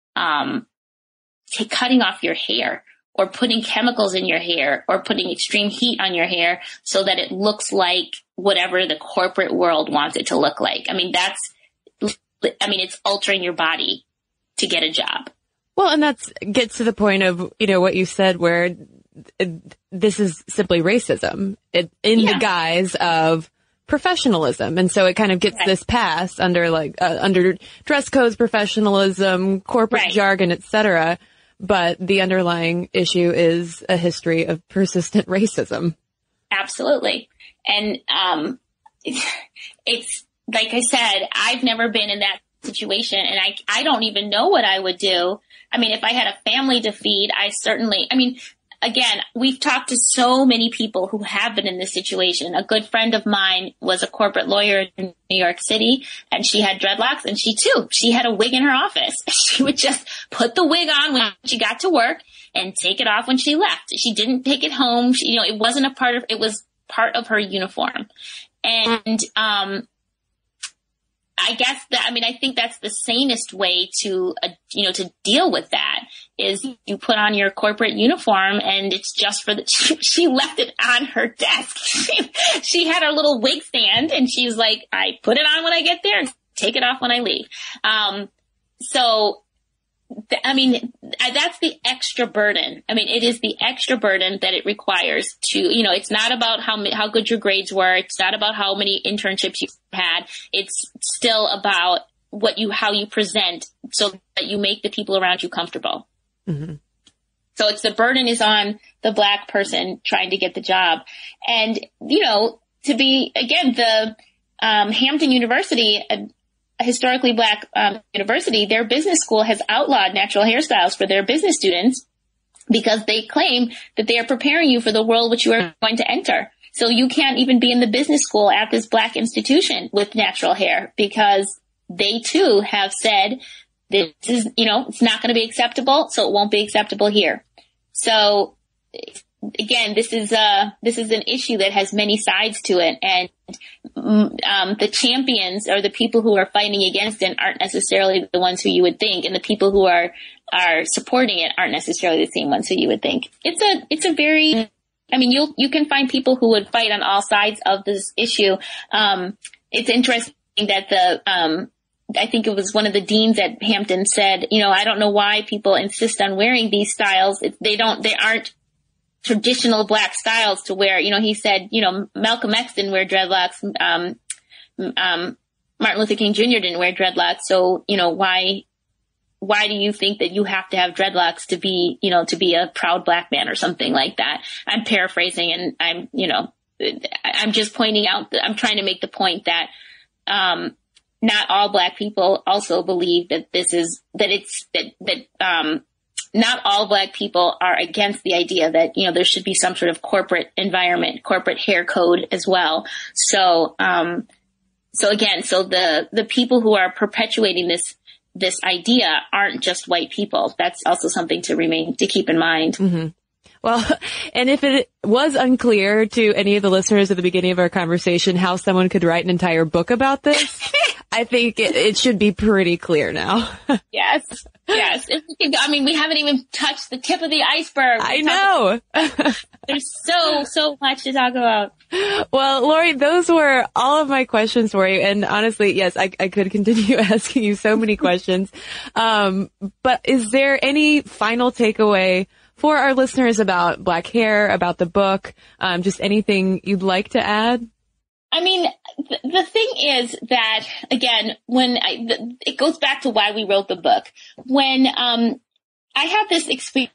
cutting off your hair, or putting chemicals in your hair, or putting extreme heat on your hair so that it looks like whatever the corporate world wants it to look like. I mean, it's altering your body to get a job. Well, and that gets to the point of, what you said, where this is simply racism in the guise of professionalism. And so it kind of gets this pass under under dress codes, professionalism, corporate jargon, etc. But the underlying issue is a history of persistent racism. Absolutely. And it's like I said, I've never been in that situation, and I don't even know what I would do. I mean, if I had a family to feed, again, we've talked to so many people who have been in this situation. A good friend of mine was a corporate lawyer in New York City, and she had dreadlocks, and she had a wig in her office. She would just put the wig on when she got to work and take it off when she left. She didn't take it home. It wasn't it was part of her uniform. And, I guess I think that's the sanest way to deal with that, is you put on your corporate uniform, and it's just for she left it on her desk. She had her little wig stand, and she was like, I put it on when I get there and take it off when I leave. That's the extra burden. It is the extra burden that it requires to, it's not about how good your grades were. It's not about how many internships you had. It's still about how you present so that you make the people around you comfortable. Mm-hmm. So the burden is on the Black person trying to get the job. And, to be, again, the Hampton University, a historically Black university, their business school has outlawed natural hairstyles for their business students because they claim that they are preparing you for the world which you are going to enter. So you can't even be in the business school at this Black institution with natural hair, because they too have said this is, it's not going to be acceptable, so it won't be acceptable here. So again, this is an issue that has many sides to it, and the champions, or the people who are fighting against it, aren't necessarily the ones who you would think, and the people who are supporting it aren't necessarily the same ones who you would think. It's a very I mean, you can find people who would fight on all sides of this issue. It's interesting that I think it was one of the deans at Hampton said, I don't know why people insist on wearing these styles. They aren't traditional Black styles to wear. He said, Malcolm X didn't wear dreadlocks. Martin Luther King Jr. didn't wear dreadlocks. So, why do you think that you have to have dreadlocks to be a proud Black man or something like that? I'm paraphrasing, and I'm just pointing out that I'm trying to make the point that, not all Black people also believe that not all Black people are against the idea that, there should be some sort of corporate environment, corporate hair code as well. So the people who are perpetuating this idea aren't just white people. That's also something to keep in mind. Mm-hmm. Well, and if it was unclear to any of the listeners at the beginning of our conversation how someone could write an entire book about this, I think it should be pretty clear now. Yes. I mean, we haven't even touched the tip of the iceberg. I know. There's so much to talk about. Well, Lori, those were all of my questions for you. And honestly, yes, I could continue asking you so many questions. But is there any final takeaway for our listeners about Black hair, about the book, just anything you'd like to add? I mean, the thing is that, again, it goes back to why we wrote the book. When I had this experience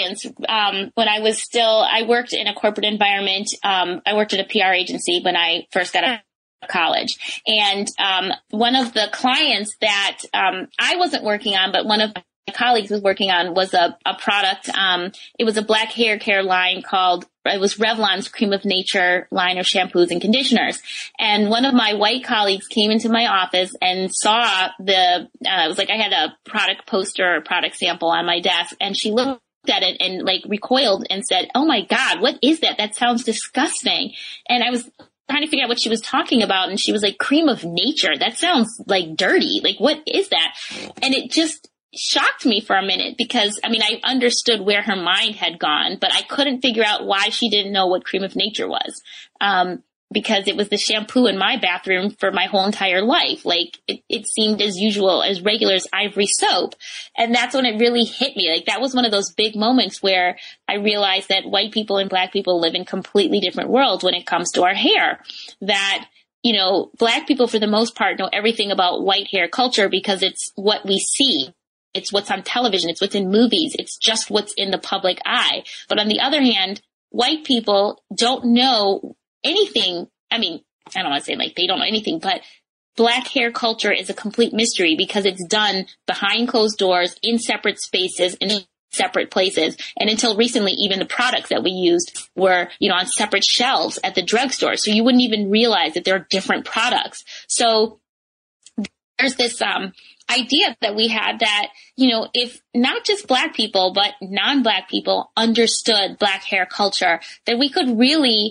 when I worked in a corporate environment. I worked at a PR agency when I first got out of college. And one of the clients that I wasn't working on, but one of my colleagues was working on was a product. It was a Black hair care line it was Revlon's Cream of Nature line of shampoos and conditioners. And one of my white colleagues came into my office and saw it was like I had a product poster or product sample on my desk, and she looked at it and recoiled and said, "Oh my God, what is that? That sounds disgusting." And I was trying to figure out what she was talking about. And she was like, "Cream of Nature. That sounds like dirty. Like, what is that?" And it just shocked me for a minute because, I understood where her mind had gone, but I couldn't figure out why she didn't know what Cream of Nature was. Because it was the shampoo in my bathroom for my whole entire life. Like, it seemed as usual, as regular as Ivory soap. And that's when it really hit me. Like, that was one of those big moments where I realized that white people and Black people live in completely different worlds when it comes to our hair. That, Black people, for the most part, know everything about white hair culture because it's what we see. It's what's on television. It's what's in movies. It's just what's in the public eye. But on the other hand, white people don't know anything. I don't want to say they don't know anything, but Black hair culture is a complete mystery because it's done behind closed doors, in separate spaces, in separate places. And until recently, even the products that we used were, on separate shelves at the drugstore. So you wouldn't even realize that there are different products. So there's this, idea that we had that, if not just Black people, but non-Black people understood Black hair culture, that we could really,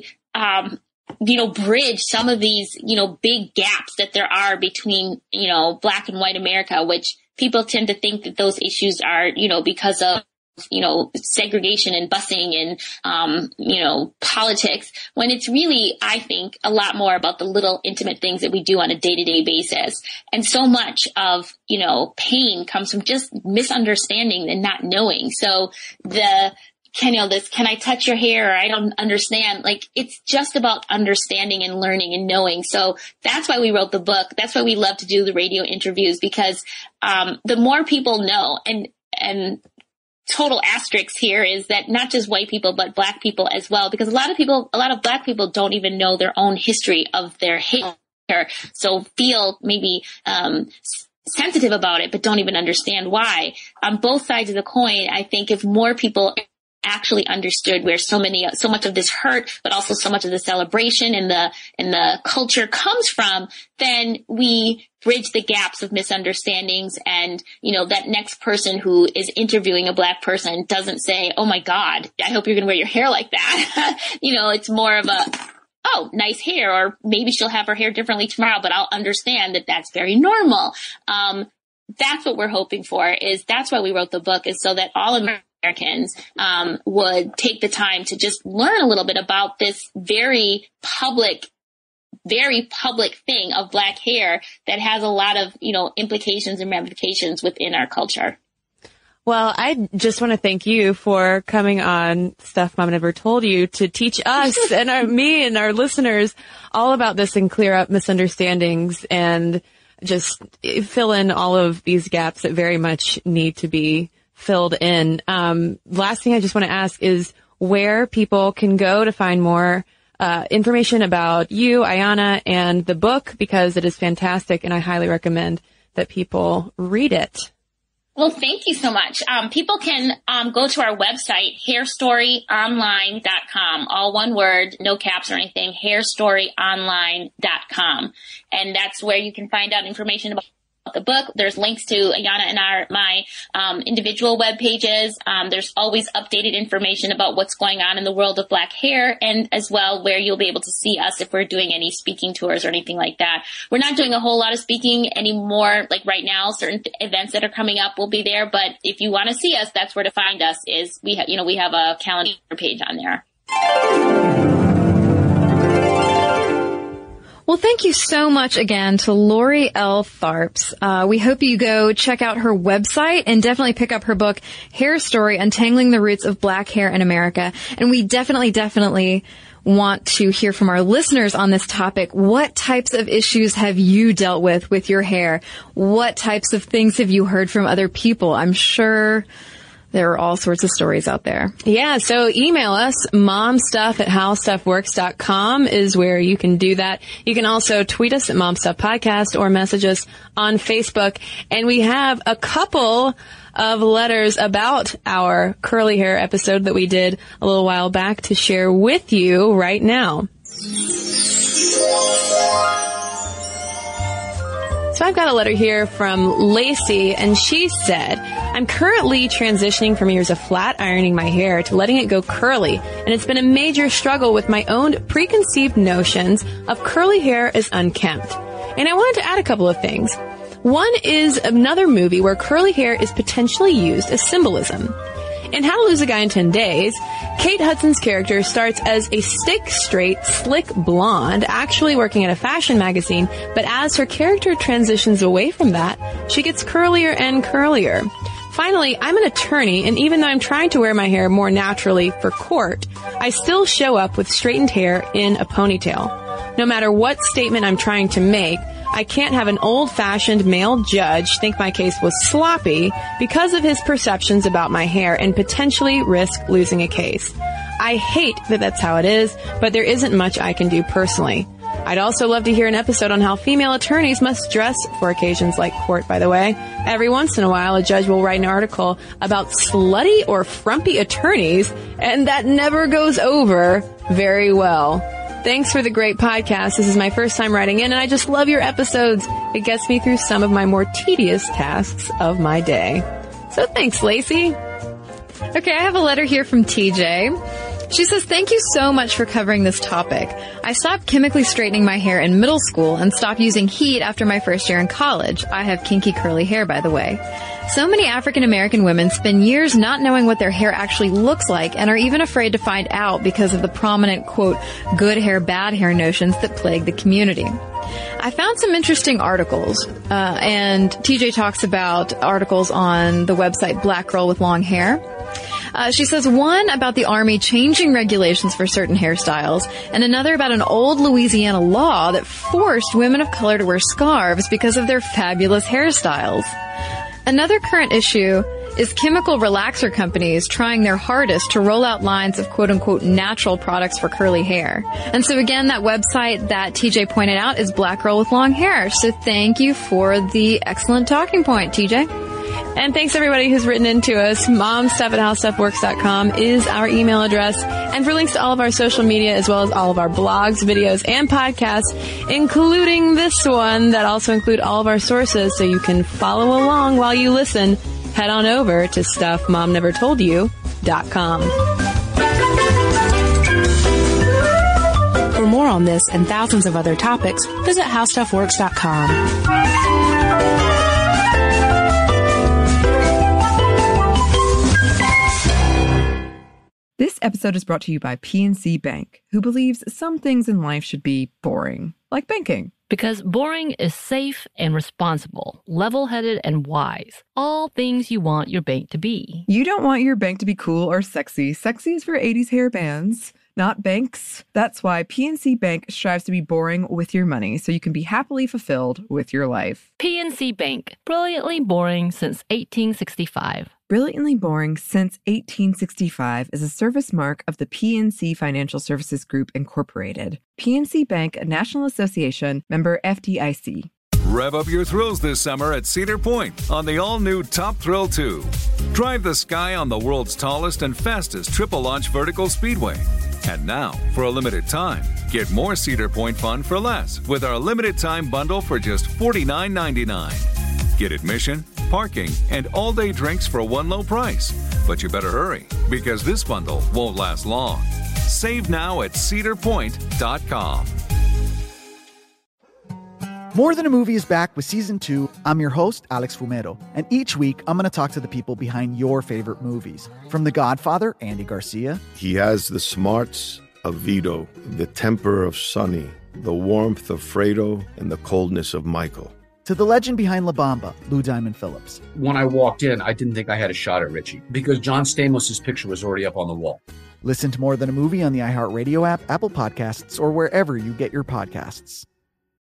bridge some of these, big gaps that there are between, Black and white America, which people tend to think that those issues are, because of, segregation and busing and, politics, when it's really, I think, a lot more about the little intimate things that we do on a day-to-day basis. And so much of, pain comes from just misunderstanding and not knowing. So can I touch your hair? Or I don't understand. It's just about understanding and learning and knowing. So that's why we wrote the book. That's why we love to do the radio interviews, because, the more people know, and total asterisk here is that not just white people, but Black people as well, because a lot of Black people don't even know their own history of their hair. So feel maybe, sensitive about it, but don't even understand why. On both sides of the coin, I think if more people actually understood where so much of this hurt, but also so much of the celebration and the culture comes from, then we bridge the gaps of misunderstandings. And, that next person who is interviewing a Black person doesn't say, "Oh my God, I hope you're going to wear your hair like that." It's more of a, "Oh, nice hair," or maybe she'll have her hair differently tomorrow, but I'll understand that that's very normal. That's what we're hoping for. That's why we wrote the book, is so that all Americans would take the time to just learn a little bit about this very public thing of Black hair that has a lot of, implications and ramifications within our culture. Well, I just want to thank you for coming on Stuff Mom Never Told You to teach us and me and our listeners all about this and clear up misunderstandings and just fill in all of these gaps that very much need to be filled in. Last thing I just want to ask is where people can go to find more information about you, Ayanna, and the book, because it is fantastic and I highly recommend that people read it. Well, thank you so much. People can go to our website, hairstoryonline.com, all one word, no caps or anything, hairstoryonline.com. And that's where you can find out information about the book. There's links to Ayanna and my individual web pages. There's always updated information about what's going on in the world of Black hair, and as well where you'll be able to see us if we're doing any speaking tours or anything like that. We're not doing a whole lot of speaking anymore. Like right now, certain events that are coming up will be there. But if you want to see us, that's where to find us. Is we have a calendar page on there. Well, thank you so much again to Lori L. Tharps. We hope you go check out her website and definitely pick up her book, Hair Story, Untangling the Roots of Black Hair in America. And we definitely want to hear from our listeners on this topic. What types of issues have you dealt with your hair? What types of things have you heard from other people? I'm sure there are all sorts of stories out there. Yeah, so email us. momstuff@howstuffworks.com is where you can do that. You can also tweet us at momstuffpodcast or message us on Facebook. And we have a couple of letters about our curly hair episode that we did a little while back to share with you right now. So I've got a letter here from Lacey, and she said, I'm currently transitioning from years of flat ironing my hair to letting it go curly, and it's been a major struggle with my own preconceived notions of curly hair as unkempt. And I wanted to add a couple of things. One is another movie where curly hair is potentially used as symbolism. In How to Lose a Guy in 10 Days, Kate Hudson's character starts as a stick-straight, slick blonde, actually working at a fashion magazine, but as her character transitions away from that, she gets curlier and curlier. Finally, I'm an attorney, and even though I'm trying to wear my hair more naturally for court, I still show up with straightened hair in a ponytail. No matter what statement I'm trying to make, I can't have an old-fashioned male judge think my case was sloppy because of his perceptions about my hair and potentially risk losing a case. I hate that that's how it is, but there isn't much I can do personally. I'd also love to hear an episode on how female attorneys must dress for occasions like court, by the way. Every once in a while, a judge will write an article about slutty or frumpy attorneys, and that never goes over very well. Thanks for the great podcast. This is my first time writing in, and I just love your episodes. It gets me through some of my more tedious tasks of my day. So thanks, Lacey. Okay, I have a letter here from TJ. She says, thank you so much for covering this topic. I stopped chemically straightening my hair in middle school and stopped using heat after my first year in college. I have kinky curly hair, by the way. So many African American women spend years not knowing what their hair actually looks like and are even afraid to find out because of the prominent, quote, good hair, bad hair notions that plague the community. I found some interesting articles, and TJ talks about articles on the website Black Girl with Long Hair. She says one about the Army changing regulations for certain hairstyles, and another about an old Louisiana law that forced women of color to wear scarves because of their fabulous hairstyles. Another current issue is chemical relaxer companies trying their hardest to roll out lines of quote-unquote natural products for curly hair. And so again, that website that TJ pointed out is Black Girl with Long Hair. So thank you for the excellent talking point, TJ. And thanks everybody who's written into us. momstuff@howstuffworks.com is our email address. And for links to all of our social media, as well as all of our blogs, videos, and podcasts, including this one that also include all of our sources so you can follow along while you listen, head on over to stuffmomnevertoldyou.com. For more on this and thousands of other topics, visit howstuffworks.com. This episode is brought to you by PNC Bank, who believes some things in life should be boring, like banking. Because boring is safe and responsible, level-headed and wise. All things you want your bank to be. You don't want your bank to be cool or sexy. Sexy is for 80s hair bands, not banks. That's why PNC Bank strives to be boring with your money so you can be happily fulfilled with your life. PNC Bank, brilliantly boring since 1865. Brilliantly Boring Since 1865 is a service mark of the PNC Financial Services Group, Incorporated. PNC Bank, a National Association, member FDIC. Rev up your thrills this summer at Cedar Point on the all-new Top Thrill 2. Drive the sky on the world's tallest and fastest triple-launch vertical speedway. And now, for a limited time, get more Cedar Point fun for less with our limited-time bundle for just $49.99. Get admission, parking, and all-day drinks for one low price. But you better hurry, because this bundle won't last long. Save now at cedarpoint.com. More Than a Movie is back with Season 2. I'm your host, Alex Fumero, and each week I'm going to talk to the people behind your favorite movies. From The Godfather, Andy Garcia. He has the smarts of Vito, the temper of Sonny, the warmth of Fredo, and the coldness of Michael. To the legend behind La Bamba, Lou Diamond Phillips. When I walked in, I didn't think I had a shot at Richie because John Stamos' picture was already up on the wall. Listen to More Than a Movie on the iHeartRadio app, Apple Podcasts, or wherever you get your podcasts.